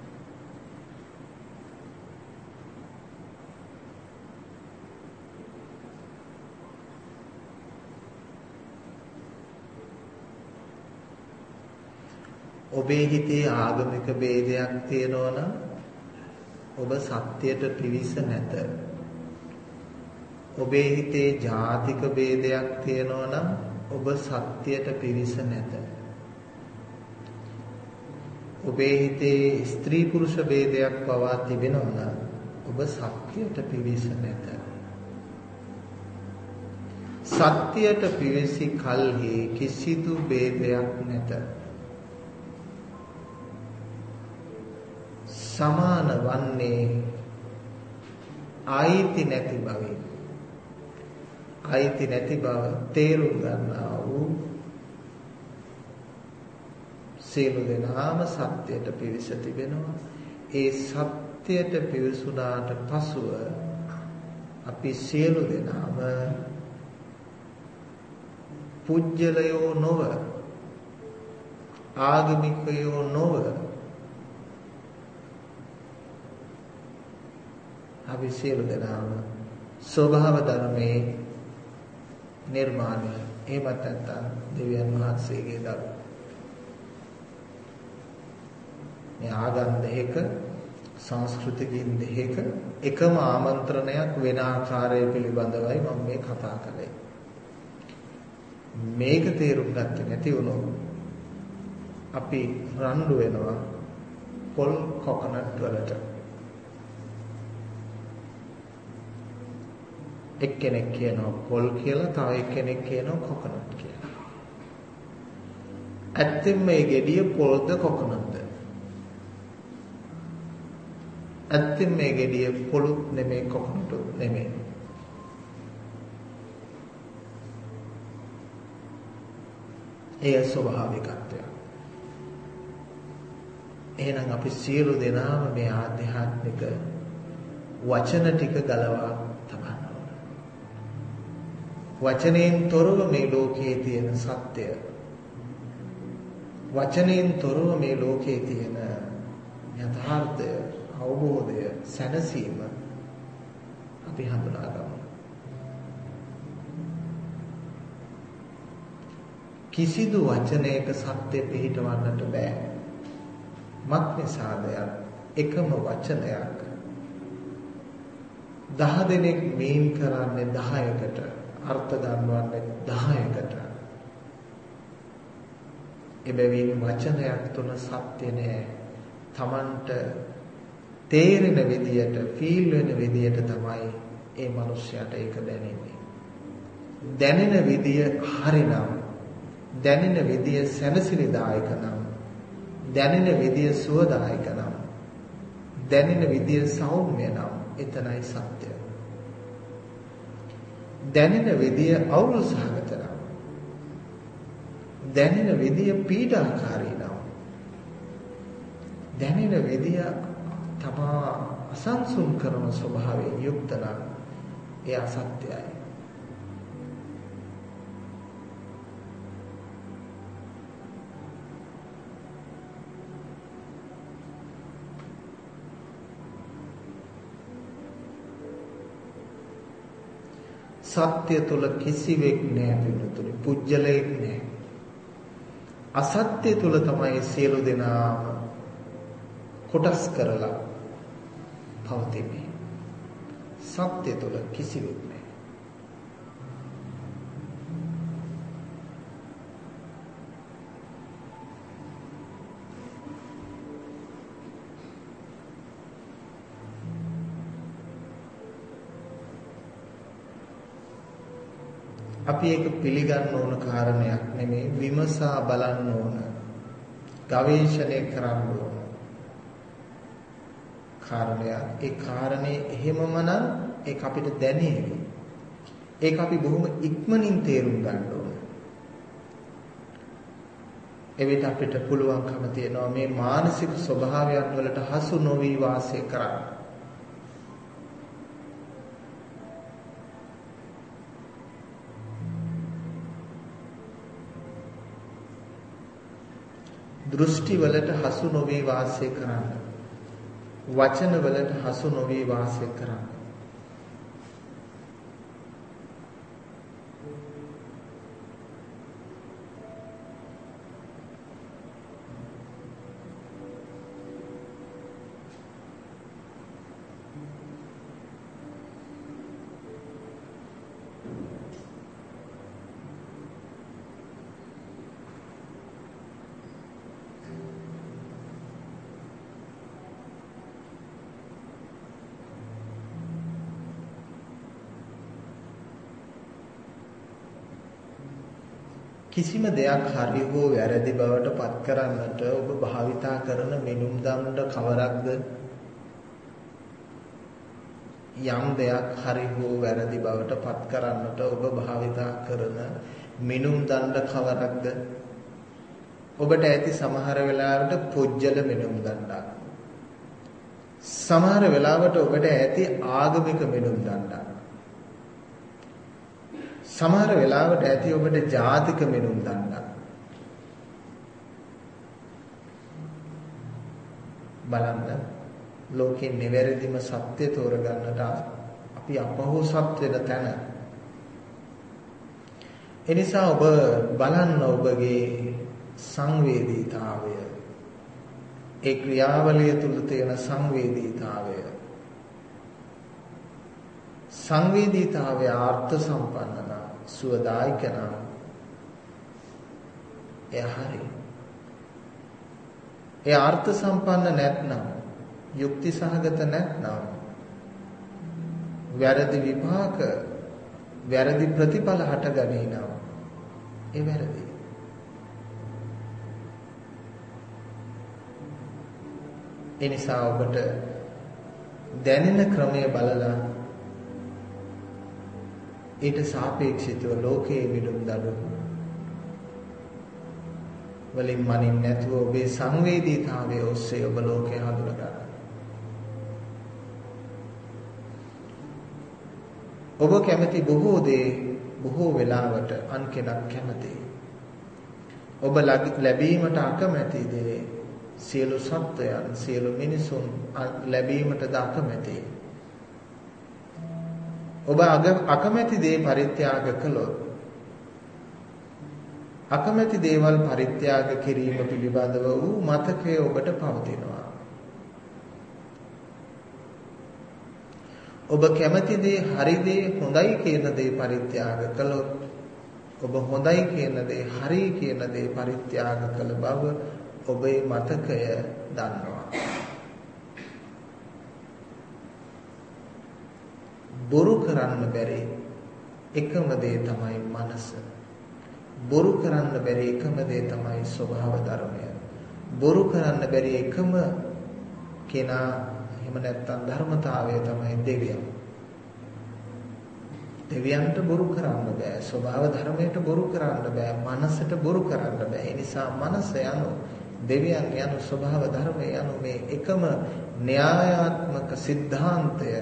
ඔබේ හිතේ ආගමික ભેදයක් තියෙනවා නම් ඔබ සත්‍යයට පිවිස නැත. ඔබේ හිතේ ජාතික ભેදයක් තියෙනවා නම් ඔබ සත්‍යයට පිවිස නැත. ඔබේ හිතේ ස්ත්‍රී පුරුෂ ભેදයක් පවා තිබෙනවා නම් ඔබ සත්‍යයට පිවිස නැත. සත්‍යයට පිවිසි කල්හි කිසිදු ભેදයක් නැත. සමාන වන්නේ අයිති නැති බවයි. අයිති නැති බව තේරුම් ගන්නා වූ සියලු දෙනාම සත්‍යයට පිවිස තිබෙනවා. ඒ සත්‍යයට පිවිසුණාට පසුව අපි සියලු දෙනාම පුජ්‍යලයෝ නොව ආගමිකයෝ නොව අපි සියලු දෙනාම ස්වභාව ධර්මයේ නිර්මාණය. එහෙමත් නැත්නම් දෙවියන් වහන්සේගේ දරු. මේ ආගම් දෙක සංස්කෘතිකින් දෙක එකම ආමන්ත්‍රණයක් වෙන ආකාරය පිළිබඳවයි මම මේ කතා කළේ. මේක තේරුම් ගත්තේ නැති වුණොත් අපි රණ්ඩු වෙනවා පොල් කොකනට් වලට. එක්කෙනෙක් කියනවා පොල් කියලා, තව එක්කෙනෙක් කියනවා කොකනට් කියලා. ඇත්තෙන් මේ ගෙඩිය පොල්ද කොකනට්ද? ඇත්තෙන් මේ ගෙඩිය පොළුත් නෙමෙයි කොකනටුත් නෙමෙයි. ඒ ස්වභාවිකත්වය. එහෙනම් අපි සියලු දෙනාම මේ ආධ්‍යාත්මික වචන ටික ගලවා තබන්න ඕන. වචනයෙන් තොරව මේ ලෝකයේ තියෙන සත්‍ය, වචනයෙන් තොරව මේ ලෝකයේ තියෙන යථාර්ථය, අවබෝධය, සැනසීම අපි හඳුනා ගමු. කිසිදු වචනයක සත්‍ය පිළිටවන්නට බෑ. මත් නිසාද එකම වචනයක් දහ දෙනෙක් මේන් කරන්නේ දහයකට, අර්ථ ගන්නවන්නේ දහයකට. එබැවින් වචනයක් තුන සත්‍ය නෑ. Tamanට තේරෙන විදියට, ෆීල් වෙන විදියට තමයි ඒ මිනිස්යාට ඒක දැනෙන්නේ. දැනෙන විදිය හරිනම්, දැනෙන විදිය සැනසිලිදායක නම්, දැනෙන විදිය සුවදායක නම්, දැනෙන විදිය සෞම්‍ය නම් එතනයි සත්‍ය. දැනෙන විදිය අවුල් සහගත නම්, දැනෙන විදිය පීඩාකාරී නම්, දැනෙන විදිය තමා අසංසුන් කරන ස්වභාවයෙන් යුක්ත නම් ඒ අසත්‍යයි. සත්‍ය තුල කිසිවෙක් නැහැ පිළිතුරු. පුජ්‍යලයක් නැහැ. අසත්‍ය තුල තමයි සියලු දෙනාම කොටස් කරලා පවතින්නේ. සත්‍ය තුල කිසිවෙක් නැහැ. අපි ඒක පිළිගන්න ඕන කාරණයක් නෙමෙයි, විමසා බලන්න ඕන, ගවේෂණය කරන්න ඕන කාරණයක්. ඒ කාරණේ එහෙමම නම් ඒක අපිට දැනෙවි. ඒක අපි බොහොම ඉක්මනින් තේරුම් ගන්න ඕන. එවිට අපිට පුළුවන්කම තියෙනවා මේ මානසික ස්වභාවයන් වලට හසු නොවි වාසය කරන්න. දෘෂ්ටි වලට හසු නොවි වාසය කරන්න. වචන වලට හසු නොවි වාසය කරන්න. කිසිම දෙයක් හරි හෝ වැරදි බවට පත් කරන්නට ඔබ භාවිතා කරන මෙනුම් දණ්ඩ කවරක්ද? යම් දෙයක් හරි හෝ වැරදි බවට පත් කරන්නට ඔබ භාවිතා කරන මෙනුම් දණ්ඩ කවරක්ද? ඔබට ඇති සමහර වෙලාවට පුජ්‍යල මෙනුම් දණ්ඩක්. සමහර වෙලාවට ඔබට ඇති ආගමික මෙනුම් දණ්ඩක්. සමහර වෙලාවට ඇති ඔබට ජාතික මෙනුම් දණ්ඩක්. බලන්න, ලෝකේ නිවැරදිම සත්‍ය තෝරගන්නට අපි අපහසුත් වෙන තැන. එනිසා ඔබ බලන්න ඔබගේ සංවේදීතාවය, ඒ ක්‍රියාවලිය තුල තියෙන සංවේදීතාවය. සංවේදීතාවය අර්ථ සම්පන්න නම්, සුවදායක නම් එය හරි. ඒ අර්ථ සම්පන්න නැත්නම්, යුක්ති සහගත නැත්නම්, වැරදි විපාක, වැරදි ප්‍රතිඵල හටගනී නම් ඒ වැරදි. ඒ නිසා ඔබට දැනෙන ක්‍රමය බලලා ඊට සාපේක්ෂිතව ලෝකයේ විදුම් දඩු වලින් මනින් නැතුව ඔබේ සංවේදීතාවයේ ඔස්සේ ඔබ ලෝකය හඳුනා ගන්න. ඔබ කැමති බොහෝ දේ බොහෝ වෙලාවට අන් කෙනෙක් කැමති. ඔබ ලැබීමට අකමැති දේ සියලු සත්වයන්, සියලු මිනිසුන් ලැබීමට අකමැති. ඔබ අකමැති දේ පරිත්‍යාග කළොත්, අකමැති දේවල් පරිත්‍යාග කිරීම පිළිබඳව වූ මතකය ඔබට පවතිනවා. ඔබ කැමති දේ, හරි දේ, හොඳයි කියන දේ පරිත්‍යාග කළොත්, ඔබ හොඳයි කියන දේ, හරි කියන දේ පරිත්‍යාග කළ බව ඔබේ මතකය දන්නවා. බොරු කරන්න බැරි එකම දේ තමයි මනස. බොරු කරන්න බැරි එකම දේ තමයි ස්වභාව ධර්මය. බොරු කරන්න බැරි එකම කෙනා, එහෙම නැත්නම් ධර්මතාවය තමයි දෙවියන්. දෙවියන්ට බොරු කරන්න බෑ, ස්වභාව ධර්මයට බොරු කරන්න බෑ, මනසට බොරු කරන්න බෑ. ඒ නිසා මනස යනු දෙවියන් යන ස්වභාව ධර්මය යන මේ එකම න්‍යායාත්මක સિદ્ધාන්තය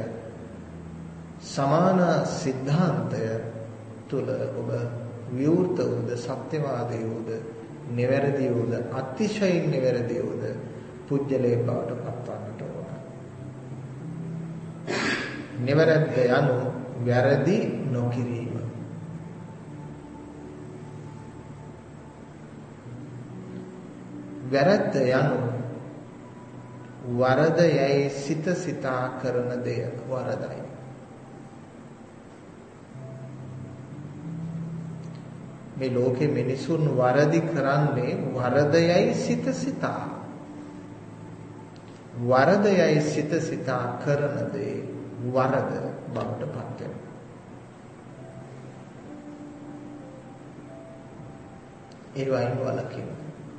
සමාන સિદ્ધාන්තය තුල ඔබ විවෘත වූද සත්‍යවාදී වූද නිවැරදි වූද අතිශයින් නිවැරදි වූද පුජ්‍යලේ බවට පත්වන්නට ඕන. නිවැරද්ද යනු වැරදි නොකිරීම. වැරද්ද යනු වරද යයි සිත සිතා කරන දෙය වරදයි. මේ ලෝකේ මිනිසුන් වරදි කරන්නේ වරදයයි සිත සිතා. වරදයයි සිත සිතා කරන දේ වරද බවට පත් වෙනවා. ඒ වයින් වලකින.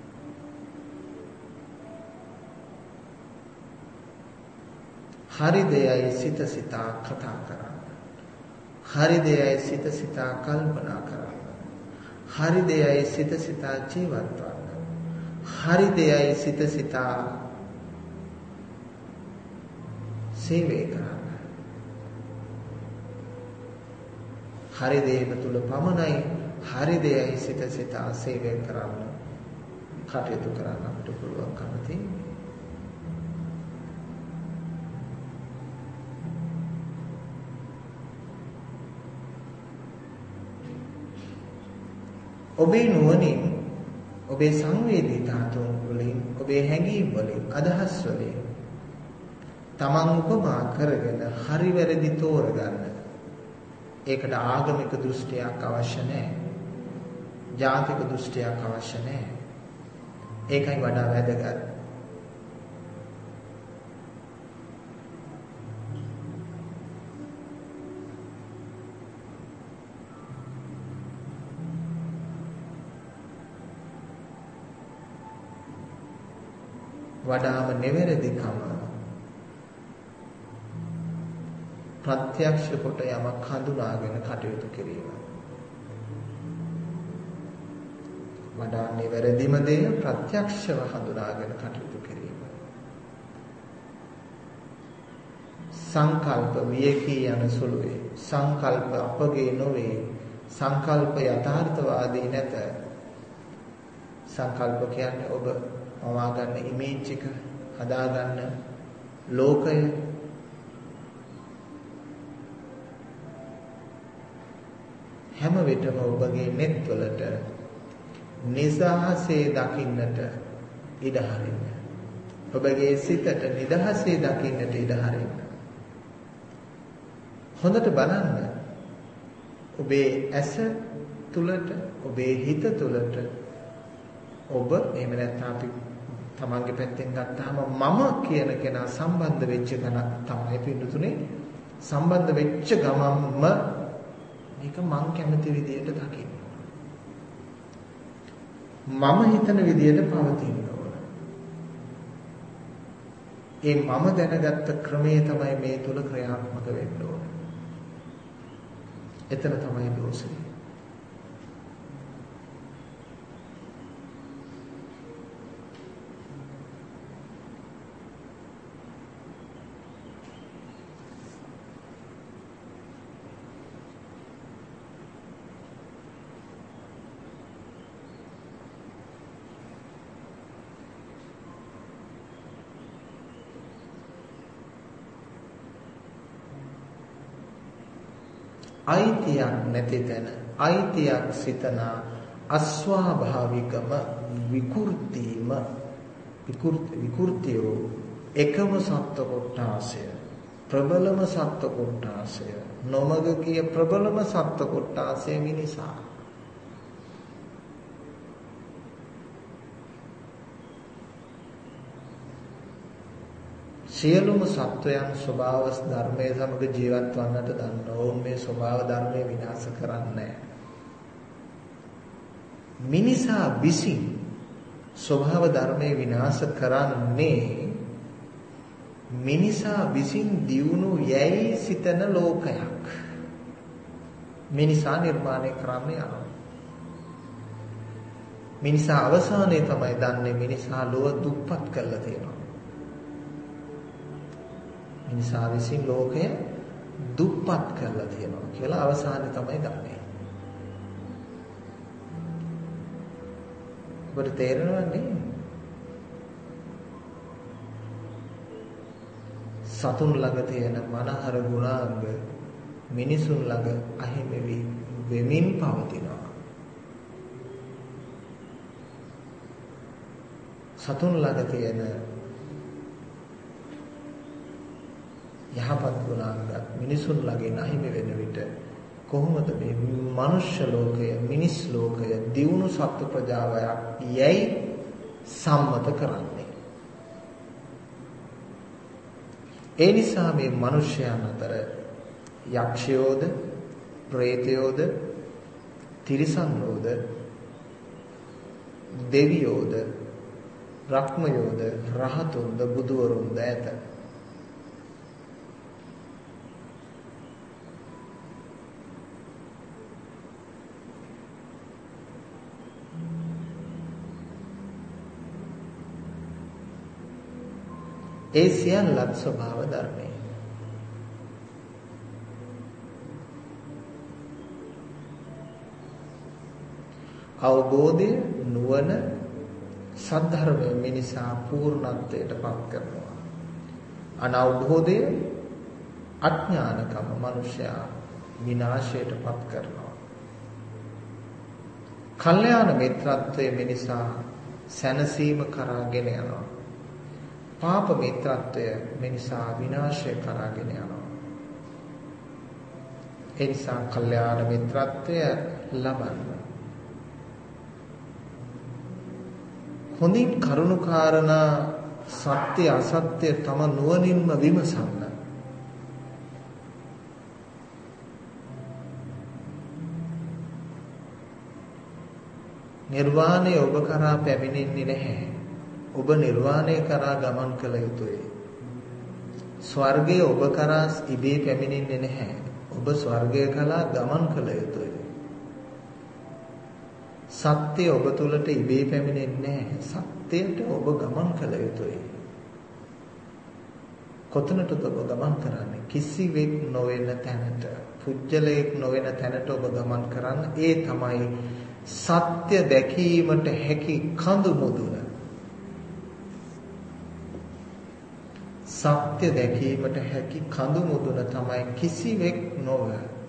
හරි දෙයයි සිත සිතා කතා කරන්න. හරි දෙයයි සිත සිතා කල්පනා කරන්න. හරි දෙයයි සිත සිතා ජීවත් වන්න. හරි දෙයයි සිත සිතා සේවය කරන්න. හරි දේම තුල පමණයි හරි දෙයයි සිත සිතා සේවය කරන්න කටයුතු කරන්න අපිට පුළුවන්කම තියෙන්නේ. ඔබේ නුවණින් ඔබේ සංවේදී ධාතුන් වලින් ඔබේ හැඟීම් වලින් අදහස් වලින් තමන් උපමා කරගෙන හරි වැරදි තෝරගන්න. ඒකට ආගමික දෘෂ්ටියක් අවශ්‍ය නැහැ. ජාතික දෘෂ්ටියක් අවශ්‍ය නැහැ. ඒකයි වඩා වැදගත්. වඩාම නිවැරදිකම ප්‍රත්‍යක්ෂ කොට යමක් හඳුනාගෙන කටයුතු කිරීම. වඩා නිවැරදිම දේ ප්‍රත්‍යක්ෂව හඳුනාගෙන කටයුතු කිරීම. සංකල්ප වියකී යන සුළුවේ. සංකල්ප අපගේ නොවේ. සංකල්ප යථාර්ථවාදී නැත. සංකල්ප කියන්නේ ඔබ මවා ගන්න ඉමේජ් එක, හදා ගන්න ලෝකය. හැම විටම ඔබගේ net වලට නිදහසේ දකින්නට ඉඩ හරින්න. ඔබගේ සිතට නිදහසේ දකින්නට ඉඩ හරින්න. හොඳට බලන්න. ඔබේ ඇස තුලට, ඔබේ හිත තුලට ඔබ එහෙම නැත්නම් අපි තමන්ගේ පැත්තෙන් ගත්තාම මම කියන කෙනා සම්බන්ධ වෙච්ච කෙනා තමයි පිටුතුනේ සම්බන්ධ වෙච්ච ගමන්ම මේක මං කැමති විදියට දකින්න. මම හිතන විදියට පවතින්න ඕන. ඒ මම දැනගත්ත ක්‍රමය තමයි මේ තුල ක්‍රියාත්මක වෙන්න ඕන. එතන තමයි දෝෂය. අයිතියක් නැති තැන අයිතියක් සිතන අස්වාභාවිකම විකෘතිම විකෘති විකෘතිය එකම සත්ව කොටාසය ප්‍රබලම සත්ව කොටාසය නොමග කිය ප්‍රබලම සත්ව කොටාසය මිනිසා. සියලුම සත්වයන් ස්වභාව ධර්මයේ සමග ජීවත් වන්නට දන්නා වුන් මේ ස්වභාව ධර්මයේ විනාශ කරන්නේ මිනිසා විසින් ස්වභාව ධර්මයේ විනාශ කරන්නේ මිනිසා විසින් දියුණු යැයි සිතන ලෝකයක් මිනිසා නිර්මාණය කරන්න යනවා. මිනිසා අවසානයේ තමයි දන්නේ මිනිසා ලෝව දුප්පත් කරලා තියෙනවා. මිනිසා විසින් ලෝකය දුප්පත් කරලා තියෙනවා කියලා අවසානයේ තමයි දන්නේ. ඔබට තේරෙනවද? සතුන් ළඟ තියෙන මනහර ගුණාංග මිනිසුන් ළඟ අහිමි වෙමින් පවතිනවා. සතුන් ළඟ තියෙන යහපත් ගුණාංග මිනිසුන් ළඟින් අහිමි වෙන විට කොහොමද මේ මනුෂ්‍ය ලෝකය මිනිස් ලෝකය දියුණු සත්ත්ව ප්‍රජාවයක් යැයි සම්මත කරන්නේ? ඒ නිසා මේ මිනිස්යන් අතර යක්ෂයෝද ප්‍රේතයෝද තිරිසන්නෝද දෙවියෝද රක්මයෝද රහතුන්ද බුදුවරුන්ද ඇත. ඒ සියල්ලත් ස්වභාව ධර්මයි. අවබෝධය නුවණ සද්ධර්මය මිනිසා පූර්ණත්වයට පත් කරනවා. අනවබෝධය අඥානකම මනුෂ්‍යයා විනාශයට පත් කරනවා. කල්යාණ මිත්‍රත්වයේ මිනිසා සැනසීම කරාගෙන යනවා. පාප මිත්‍රත්වය මිනිසා විනාශය කරාගෙන යනවා. ඒ නිසා කල්යාණ මිත්‍රත්වය ලබන්න. හොඳින් කරුණු කාරණා සත්‍ය අසත්‍ය තම නුවණින්ම විමසන්න. නිර්වාණය ඔබ කරා පැමිණෙන්නේ නැහැ. ඔබ නිර්වාණය කරා ගමන් කළ යුතුයි. ස්වර්ගය ඔබ කරා ඉබේ පැමිණෙන්නේ නැහැ. ඔබ ස්වර්ගය කරා ගමන් කළ යුතුයි. සත්‍ය ඔබ තුළට ඉබේ පැමිණෙන්නේ නැහැ. සත්‍යයට ඔබ ගමන් කළ යුතුයි. කොතනටද ඔබ ගමන් කරන්නේ? කිසිවෙක් නොවන තැනට, පුජ්‍යලයක් නොවන තැනට ඔබ ගමන් කරන්න. ඒ තමයි සත්‍ය දැකීමට හැකි කඳු මුදුන. සත්‍ය දැකීමට හැකි කඳු මුදුන තමයි කිසිවෙක් නොව.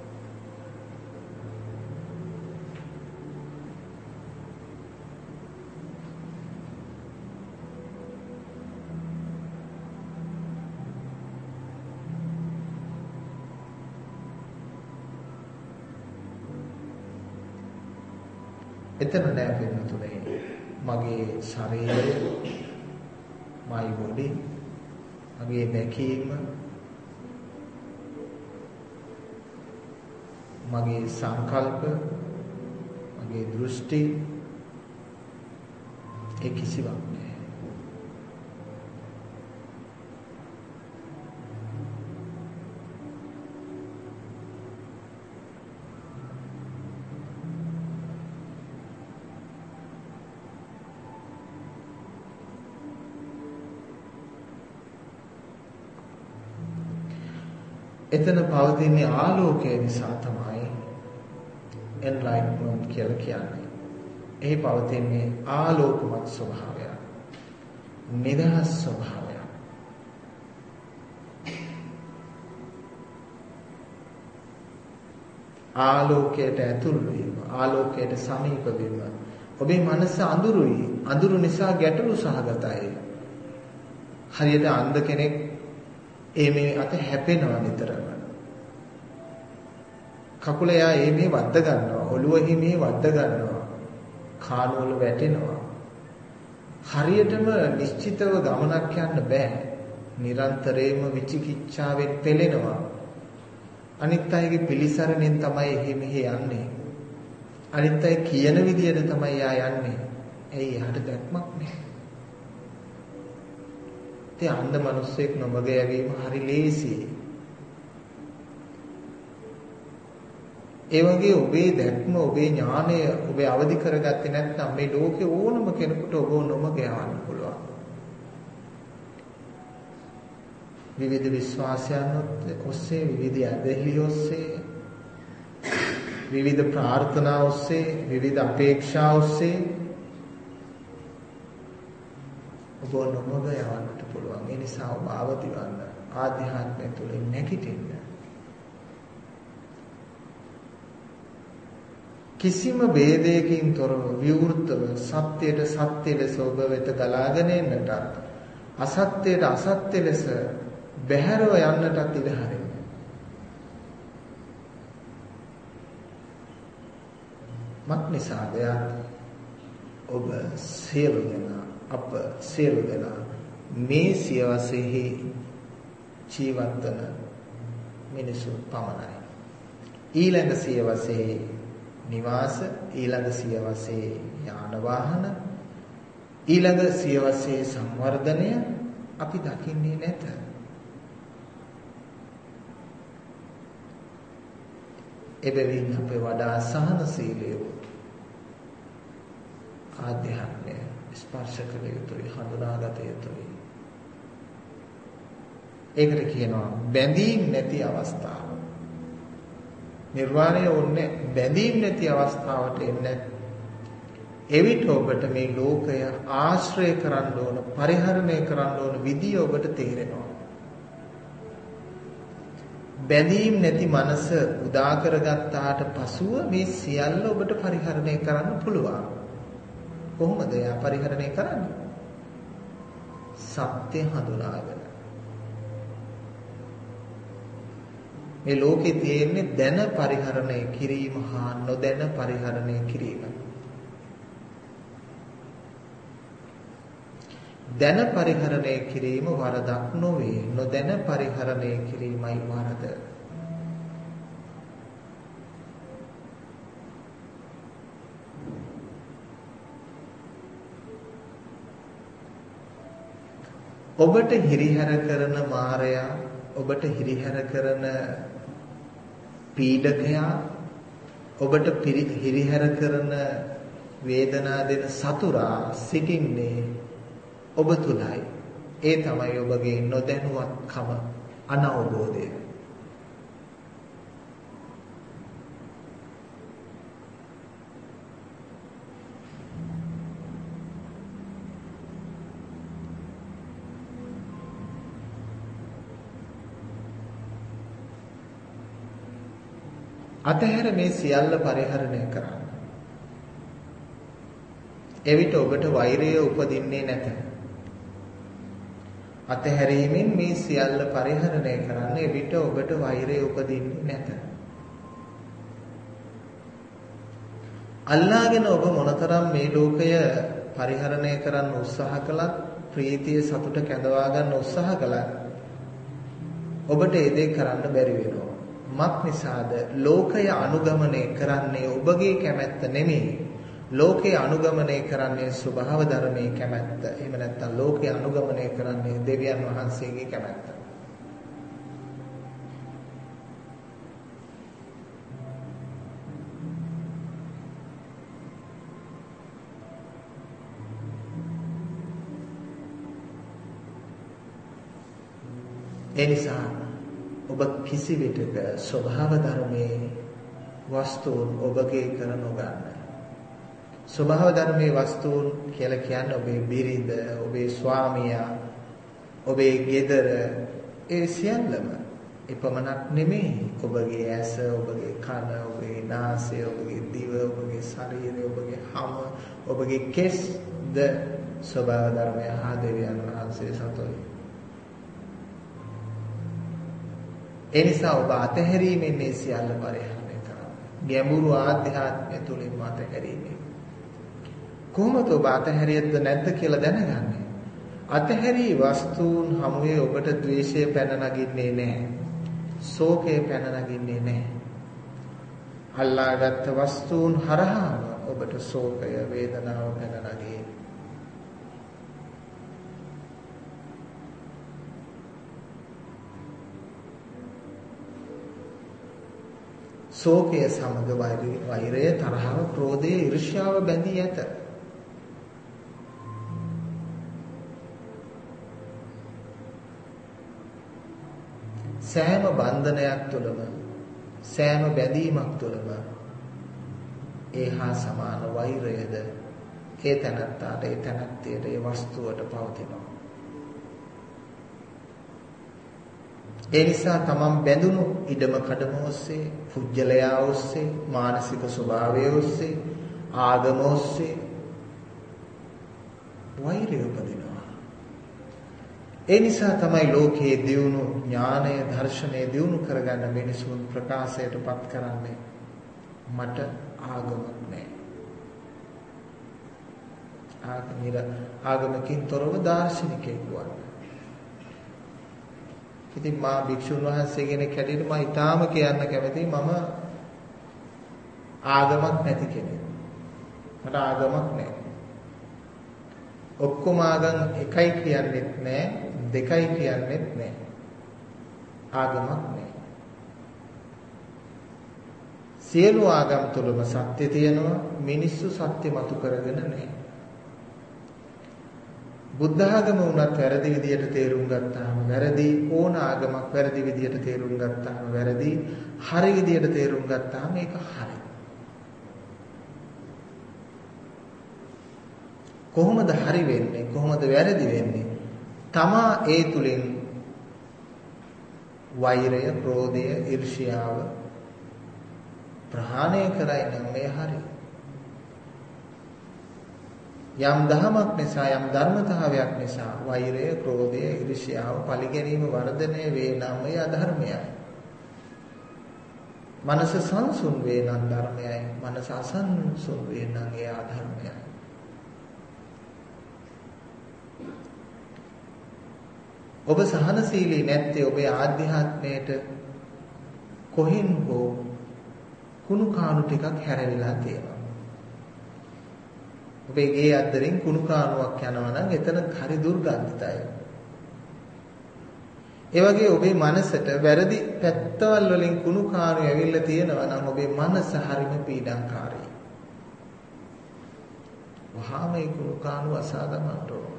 එතන නෑ පින්නතුනේ මගේ ශරීරය, my body, මගේ දැකීම, මගේ සංකල්ප, මගේ දෘෂ්ටි ඒ කිසිවක් නෑ. එතන පවතින ආලෝකය නිසා තමයි enlightenment කියලා කියන්නේ. එහි පවතින ආලෝකමත් ස්වභාවය, නිදහස් ස්වභාවය. ආලෝකයට ඇතුල් වීම, ආලෝකයට සමීප වීම. ඔබේ මනස අඳුරුයි. අඳුරු නිසා ගැටලු සහගතයි. හරියට අන්ධ කෙනෙක් ඒ මේ අත හැපෙනවා නිතරම. කකුල යා ඒ මේ වද්ද ගන්නවා, ඔළුව එහි මේ වද්ද ගන්නවා, කාලවල වැටෙනවා. හරියටම නිශ්චිතව ගමනක් යන්න බෑ. නිරන්තරයෙන්ම විචිකිච්ඡාවෙන් පෙළෙනවා. අනිත් අයගේ පිළිසරණෙන් තමයි එහි මෙහි යන්නේ. අනිත් අය කියන විදියට තමයි යා යන්නේ. ඇයි යාට දැක්මක් නැහැ. ඒ අන්ධ මිනිස්සෙක් නොමග යැවීම හරි ලේසියි. ඒ වගේ ඔබේ දැක්ම ඔබේ ඥානය ඔබ අවදි කරගත්තේ නැත්නම් මේ ලෝකේ ඕනම කෙනෙකුට ඔබ නොමග යවන්න පුළුවන්. විවිධ විශ්වාසයන් ඔස්සේ විවිධ ඇදහිලි ඔස්සේ විවිධ ප්‍රාර්ථනා ඔස්සේ විවිධ අපේක්ෂා ඔස්සේ ඔබ නොමග යවන්නට පුළුවන්. ඒ නිසා ඔබ අවදි වන්න ආධ්‍යාත්මය තුළින් නැගිටින්න. කිසිම ભેදයකින් තොරව විවෘතව සත්‍යයට සත්‍ය ලෙස ඔබ වෙත ගලාගෙන එන්නට අසත්‍යයට අසත්‍ය ලෙස බැහැරව යන්නටත් ඉඩ හරින්න. මක් නිසාද ඔබ සියලු දෙනා අප සියලු දෙනා මේ සියවසෙහි ජීවත් වන මිනිසුන් පමණයි. ඊළඟ සියවසේ නිවාස, ඊළඟ සියවසේ යාන වාහන, ඊළඟ සියවසේ සංවර්ධනය අපි දකින්නේ නැත. එබැවින් අපේ වඩා සහනශීලීව ආධ්‍යාත්මය ස්පර්ශ කළ යුතුයි, හඳුනාගත යුතුයි. ඒකට කියනවා බැඳීම් නැති අවස්ථාව. නිර්වාණය ඕනේ බැඳීම් නැති අවස්ථාවට එන්න. එවිට ඔබට මේ ලෝකය ආශ්‍රය කරන්න ඕන, පරිහරණය කරන්න ඕන විදිය ඔබට තේරෙනවා. බැඳීම් නැති මනස උදා කරගත්තාට පසුව මේ සියල්ල ඔබට පරිහරණය කරන්න පුළුවන්. කොහොමද එයා පරිහරණය කරන්නේ? සත්‍ය හඳුනාගෙන. මේ ලෝකේ තියෙන්නේ දැන පරිහරණය කිරීම හා නොදැන පරිහරණය කිරීම. දැන පරිහරණය කිරීම වරදක් නොවේ. නොදැන පරිහරණය කිරීමයි වරද. ඔබට හිරිහැර කරන මාරයා, ඔබට හිරිහැර කරන පීඩකයා, ඔබට හිරිහැර කරන වේදනා දෙන සතුරා සිටින්නේ ඔබ තුලයි. ඒ තමයි ඔබගේ නොදැනුවත්කම, අනවබෝධය. අතහැර මේ සියල්ල පරිහරණය කරන්න. එවිට ඔබට වෛරය උපදින්නේ නැත. අතහැරීමෙන් මේ සියල්ල පරිහරණය කරන්න. එවිට ඔබට වෛරය උපදින්නේ නැත. අල්ලාගෙන ඔබ මොනතරම් මේ ලෝකය පරිහරණය කරන්න උත්සාහ කළත්, ප්‍රීතිය සතුට කැඳවා ගන්න උත්සාහ කළත් ඔබට ඒ දේ කරන්න බැරි වෙනවා. මක් නිසාද? ලෝකය අනුගමනය කරන්නේ ඔබගේ කැමැත්ත නෙමෙයි. ලෝකය අනුගමනය කරන්නේ ස්වභාව ධර්මයේ කැමැත්ත. එහෙම නැත්නම් ලෝකය අනුගමනය කරන්නේ දෙවියන් වහන්සේගේ කැමැත්ත. ඒ නිසා ඔබ කිසි විටක ස්වභාව ධර්මයේ වස්තුන් ඔබගේ කර නොගන්න. ස්වභාව ධර්මයේ වස්තුන් කියලා කියන්නේ ඔබේ බිරිඳ, ඔබේ ස්වාමියා, ඔබේ ගෙදර, ඒ සියල්ලම. එපමණක් නෙමෙයි. ඔබගේ ඇස, ඔබගේ කන, ඔබගේ නාසය, ඔබගේ දිව, ඔබගේ ශරීරය, ඔබගේ හම, ඔබගේ කෙස් ද ස්වභාව ධර්මය හා දෙවියන් වහන්සේ සතුයි. ඒ නිසා ඔබ අතහැරීමෙන් මේ සියල්ල පරිහරණය කරන්න. ගැඹුරු ආධ්‍යාත්මය තුලින් අතහැරීමෙන්. කොහොමද ඔබ අතහැරියද නැද්ද කියලා දැනගන්නේ? අතහැරී වස්තුන් හමුවේ ඔබට ද්වේෂය පැන නගින්නේ නැහැ. ශෝකය පැන නගින්නේ නැහැ. අල්ලාගත් වස්තුන් හරහාම ඔබට ශෝකය, වේදනාව පැන නගී. ශෝකය සමග වෛරය, තරහව, ක්‍රෝධය, ඊර්ෂ්‍යාව බැඳී ඇත. සෑම බන්ධනයක් තුළම, සෑම බැඳීමක් තුළම ඒහා සමාන වෛරයද ඒ තැනත්තාට, ඒ තැනැත්තියට, ඒ වස්තුවට පවතිනවා. ඒ නිසා තමන් බැඳුණු ඉඩම කඩම ඔස්සේ, පුජ්‍යලයා ඔස්සේ, මානසික ස්වභාවය ඔස්සේ, ආගම ඔස්සේ වෛරය උපදිනවා. ඒ නිසා තමයි ලෝකයේ දියුණු ඥානය, දර්ශනය දියුණු කරගන්න මිනිසුන් ප්‍රකාශයටපත් කරන්නේ මට ආගමක් නැහැ. ආගමිර ආගමකින් තොරව දාර්ශනිකයෙක් වුණා. ඉතින් මා භික්ෂුන් වහන්සේ කෙනෙක් හැටියට මම ඊටාම කියන්න කැමතියි මම ආගමක් නැති කෙනෙක්. මට ආගමක් නැහැ. ඔක්කොම ආගම් එකයි කියන්නෙත් නැහැ, දෙකයි කියන්නෙත් නැහැ. ආගමක් නැහැ. සියලු ආගම් තුළම සත්‍ය තියෙනවා, මිනිස්සු සත්‍ය මතු කරගෙන නැහැ. බුද්ධ ආගම උනත් වැරදි විදියට තේරුම් ගත්තාම වැරදි, ඕන ආගමක් වැරදි විදියට තේරුම් ගත්තාම වැරදි, හරි විදියට තේරුම් ගත්තාම ඒක හරි. කොහොමද හරි වෙන්නේ? කොහොමද වැරදි වෙන්නේ? තමා ඒ තුලින් වෛරය, ක්‍රෝධය, ඊර්ෂ්‍යාව ප්‍රහාණය කරයි නම් මේ හරි. යම් දහමක් නිසා, යම් ධර්මතාවයක් නිසා වෛරය, ක්‍රෝධය, ඊර්ෂ්‍යාව පරිගැනීම වර්ධනය වේ නම් ඒ අධර්මයයි. මනස සංසුන් වේ නම් ධර්මයයි, මනස අසංසුන් වේ නම් ඒ අධර්මයයි. ඔබ සහනශීලී නැත්තේ ඔබේ ආධ්‍යාත්මයට කොහෙන් හෝ කුණු කාණු ටිකක් හැරවිලා තියෙනවා. ඔබේ ගේ අද්දරින් කුණු කාණුවක් යනවා නම් එතන හරි දුර්ගන්ධිතයි. ඒ වගේ ඔබේ මනසට වැරදි පැත්තවල් වලින් කුණු කාණු ඇවිල්ලා තියෙනවා නම් ඔබේ මනස හරිම පීඩාකාරී. වහාම මේ කුණු කාණු අසා දමන්න ඕන.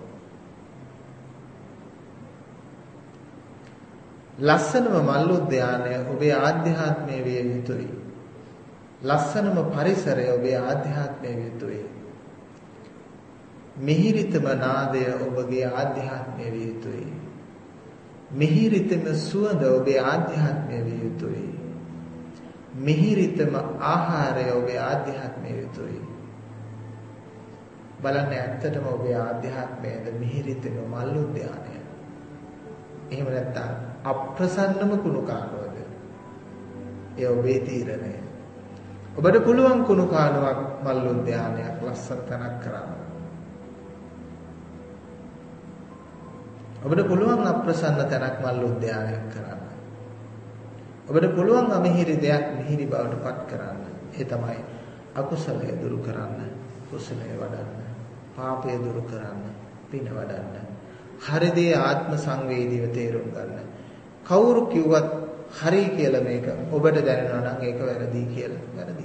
ලස්සනම මල් උද්‍යානය ඔබේ ආධ්‍යාත්මයේ විය යුතුයි. ලස්සනම පරිසරය ඔබේ ආධ්‍යාත්මයේ විය යුතුයි. මිහිරිතම නාදය ඔබගේ ආධ්‍යාත්මයේ විය යුතුයි. මිහිරිතම සුවඳ ඔබේ ආධ්‍යාත්මයේ විය යුතුයි. මිහිරිතම ආහාරය ඔබේ ආධ්‍යාත්මයේ විය යුතුයි. බලන්න ඇත්තටම ඔබේ ආධ්‍යාත්මයේද මිහිරිතම මල් උද්‍යානය. එහෙම නැත්නම් අප්‍රසන්නම කුණු කාණුවද? ඒ ඔබේ තීරණය. ඔබට පුළුවන් කුණු කාණුවක් මල් උද්‍යානයක් ලස්සන තැනක් කරන්න. ඔබට පුළුවන් අප්‍රසන්න තැනක් මල් උද්‍යානයක් කරන්න. ඔබට පුළුවන් අමිහිරි දෙයක් මිහිරි බවට පත් කරන්න. ඒ තමයි අකුසලය දුරු කරන්න, කුසලය වඩන්න, පාපය දුරු කරන්න, පින වඩන්න. හරිදී ආත්ම සංවේදීව තේරුම් ගන්න. කවුරු කිව්වත් හරි කියලා මේක ඔබට දැනෙනවා නම් ඒක වැරදි කියලා. වැරදි.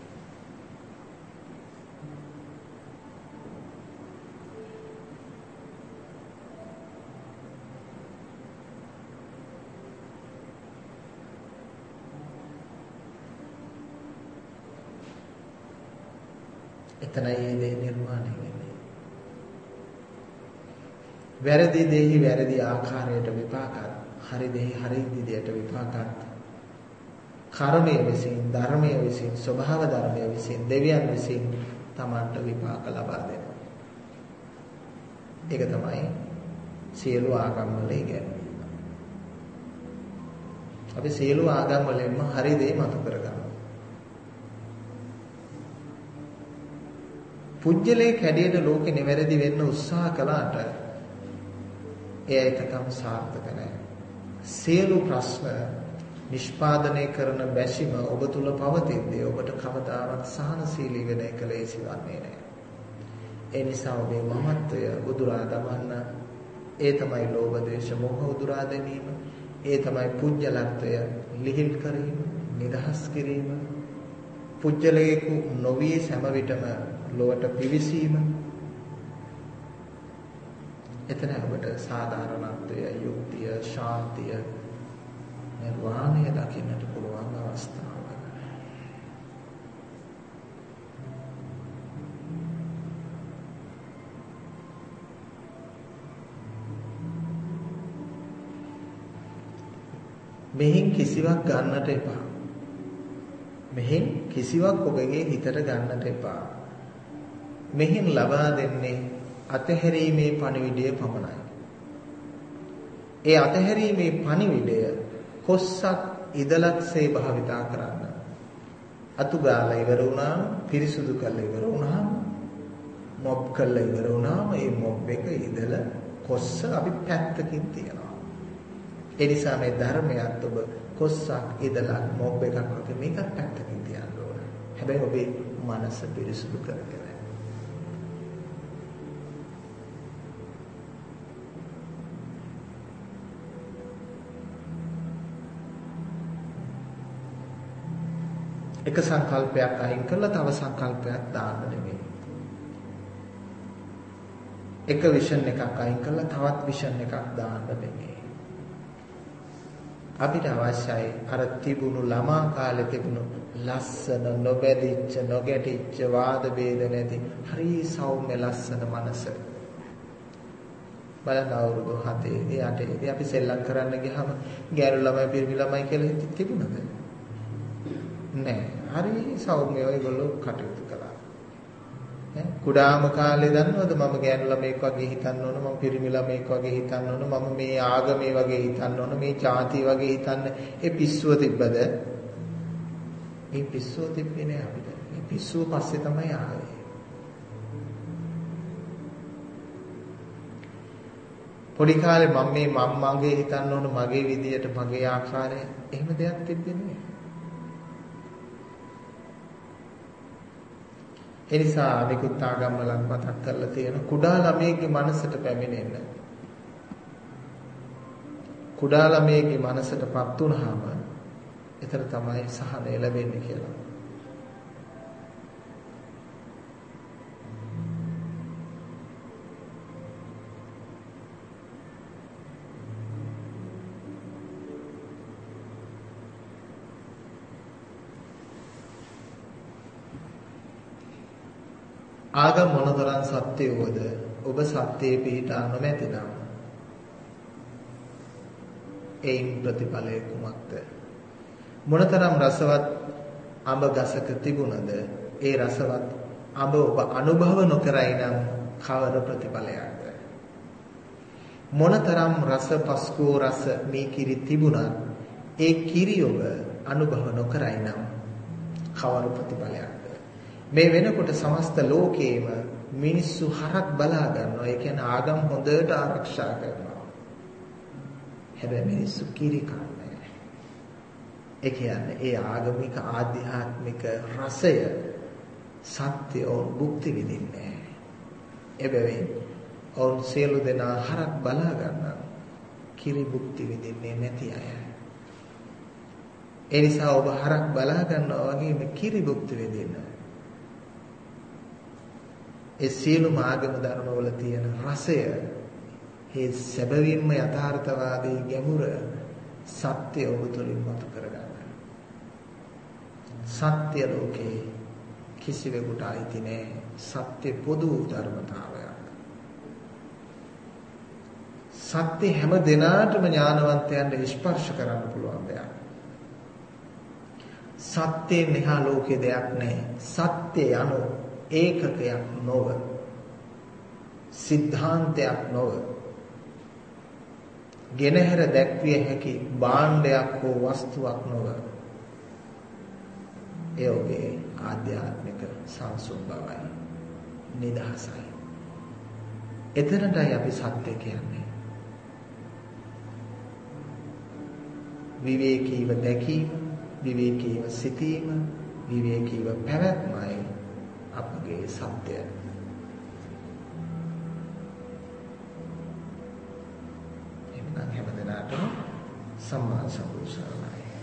එතනයි මේ දේ නිර්මාණය වෙන්නේ. වැරදි දෙහි වැරදි ආකාරයට විපාකත්, හරි දෙහි හරි විදියට විපාකත් කර්මයේ විසින්, ධර්මයේ විසින්, ස්වභාව ධර්මයේ විසින්, දෙවියන් විසින් තමන්ට විපාක ලබා දෙනවා. ඒක තමයි සියලු ආගම් වල ඉගැන්වීම. අපි සියලු ආගම් වලින්ම හරි දේ මතු කරගන්නවා. පුජ්‍යලේ කැඩියට ලෝකෙ නිවැරදි වෙන්න උත්සාහ කළාට ඒ එකකම සාර්ථක නැහැ. සියලු ප්‍රශ්න නිෂ්පාදනය කරන බැසිම ඔබ තුල පවතිද්දී ඔබට කවදාවත් සහනශීලී වෙන එක ලේසි වන්නේ නැහැ. ඒ නිසා ඔබේ මමත්වය උදුරා දමන්න, ඒ තමයි ලෝභ, ද්වේෂ, මෝහ උදුරා දැමීම, ඒ තමයි පුජ්‍යලත්වය ලිහිල් කිරීම, නිදහස් කිරීම, පුජ්‍යලයක නොවී සෑම විටම ලොවට පිවිසීම. එතන අපට සාධාරණත්වය, යුක්තිය, ශාන්තිය, නිර්වාණය දකින්නට පුළුවන් අවස්ථාව. මෙහින් කිසිවක් ගන්නට එපා. මෙහින් කිසිවක් ඔබගේ හිතට ගන්නට එපා. මෙහින් ලබා දෙන්නේ අතහැරීමේ පණිවිඩය පමණයි. ඒ අතහැරීමේ පණිවිඩය කොස්සක් ඉදලක්සේ භාවිතා කරන්න. අතු ගාලා ඉවර වුණාම, පිරිසුදු කරලා ඉවර වුණාම, මොබ් කරලා ඉවර වුණාම මේ මොබ් එක ඉදල කොස්ස අපි පැත්තකින් තියනවා. ඒ නිසා මේ ධර්මයත් ඔබ කොස්සක් ඉදලා මොබ් එකක් වගේ මේක පැත්තකින් තියන්න ඕන. හැබැයි ඔබේ මනස පිරිසුදු කරගෙන. එක සංකල්පයක් අයින් කරලා තව සංකල්පයක් දාන්න නෙමෙයි. එක විෂන් එකක් අයින් කරලා තවත් විෂන් එකක් දාන්න නෙමෙයි. අපිට අවශ්‍යයි අර තිබුණු ළමා කාලේ තිබුණු ලස්සන නොබැදිච්ච නොගැටිච්ච වාද ભેද නැති හරි සෞම්‍ය ලස්සන මනස. බලන්න අවුරුදු හතේ අටේ අපි සෙල්ලම් කරන්න ගියාම ගෑනු ළමයි පිරිමි ළමයි කියලා තිබුණද? නෑ. හරි සෞම්‍ය ඔයගොල්ලෝ කටයුතු කළා. ඈ කුඩාම කාලේ දන්නවද මම ගෑනු ළමෙක් වගේ හිතන්න ඕන, මම පිරිමි ළමෙක් වගේ හිතන්න ඕන, මම මේ ආගමේ වගේ හිතන්න ඕන, මේ ජාතිය වගේ හිතන්න. ඒ පිස්සුව තිබ්බද? මේ පිස්සුව තිබ්බේ නෑ අපිට. මේ පිස්සුව පස්සේ තමයි ආවේ. පොඩි කාලේ මම මේ මම මගේ හිතන්න ඕන, මගේ විදියට, මගේ ආකාරය, එහෙම දෙයක් තිබ්බේ නෑ. ඒ නිසා අනිකුත් ආගම්වලත් මතක් කරලා තියෙන කුඩා ළමයේගේ මනසට පැමිණෙන්න. කුඩා ළමයේගේ මනසටපත් වුනහම එතන තමයි සහනය ලැබෙන්නේ කියලා. ආගම මොනතරම් සත්‍යවද ඔබ සත්‍යයේ පිහිටා නොමැතිනම් ඒන් ප්‍රතිඵලය කුමක්ද? මොනතරම් රසවත් අඹ ගසක තිබුණද ඒ රසවත් අඹ ඔබ අනුභව නොකරයි නම් කවර ප්‍රතිඵලයක්ද? මොනතරම් රස පස්කෝ රස මේ කිරි තිබුණත් ඒ කිරි ඔබ අනුභව නොකරයි නම් කවර ප්‍රතිඵලයක්ද? මේ වෙනකොට සමස්ත ලෝකේම මිනිස්සු හරක් බලා ගන්නවා. ඒ කියන්නේ ආගම් හොඳට ආරක්ෂා කරනවා. හැබැයි මිනිස්සු කිරි කන්නේ. ඒ කියන්නේ ඒ ආගමික ආධ්‍යාත්මික රසය සත්‍ය ඕන් භුක්ති විඳින්නේ. එබැවින් ඕන් සියලු දෙනා හරක් බලා ගන්නවා. කිරි භුක්ති විඳින්නේ නැති අය. ඒ නිසා ඔබ හරක් බලා ගන්නවා වගේම කිරි භුක්ති විඳින්න. ඒ සියලු ආගම ධර්මවල තියෙන රසය, ඒ සැබවින්ම යථාර්ථවාදී ගැඹුර සත්‍ය ඔබ තුළින් මතු කරගන්න. සත්‍ය ලෝකේ කිසිවෙකුට අයිති නෑ. සත්‍ය පොදු ධර්මතාවයක්. සත්‍ය හැම දිනාටම ඥානවන්තයන්ට ස්පර්ශ කරන්න පුළුවන් දෙයක්. සත්‍යෙන් එහා ලෝකේ දෙයක් නෑ. සත්‍ය යනු ඒකකයක් නොව, සිද්ධාන්තයක් නොව, ගෙනහැර දැක්විය හැකි භාණ්ඩයක් හෝ වස්තුවක් නොව, ඒ ඔබේ ආධ්‍යාත්මික සංසුන් බවයි, නිදහසයි. එතනටයි අපි සත්‍ය කියන්නේ. විවේකීව දැකීම, විවේකීව සිතීම, විවේකීව පැවැත්මයි අපගේ සත්‍යය. එමනම් හැම දිනකටම සම්මා සම්බුද්ධ සරණයි.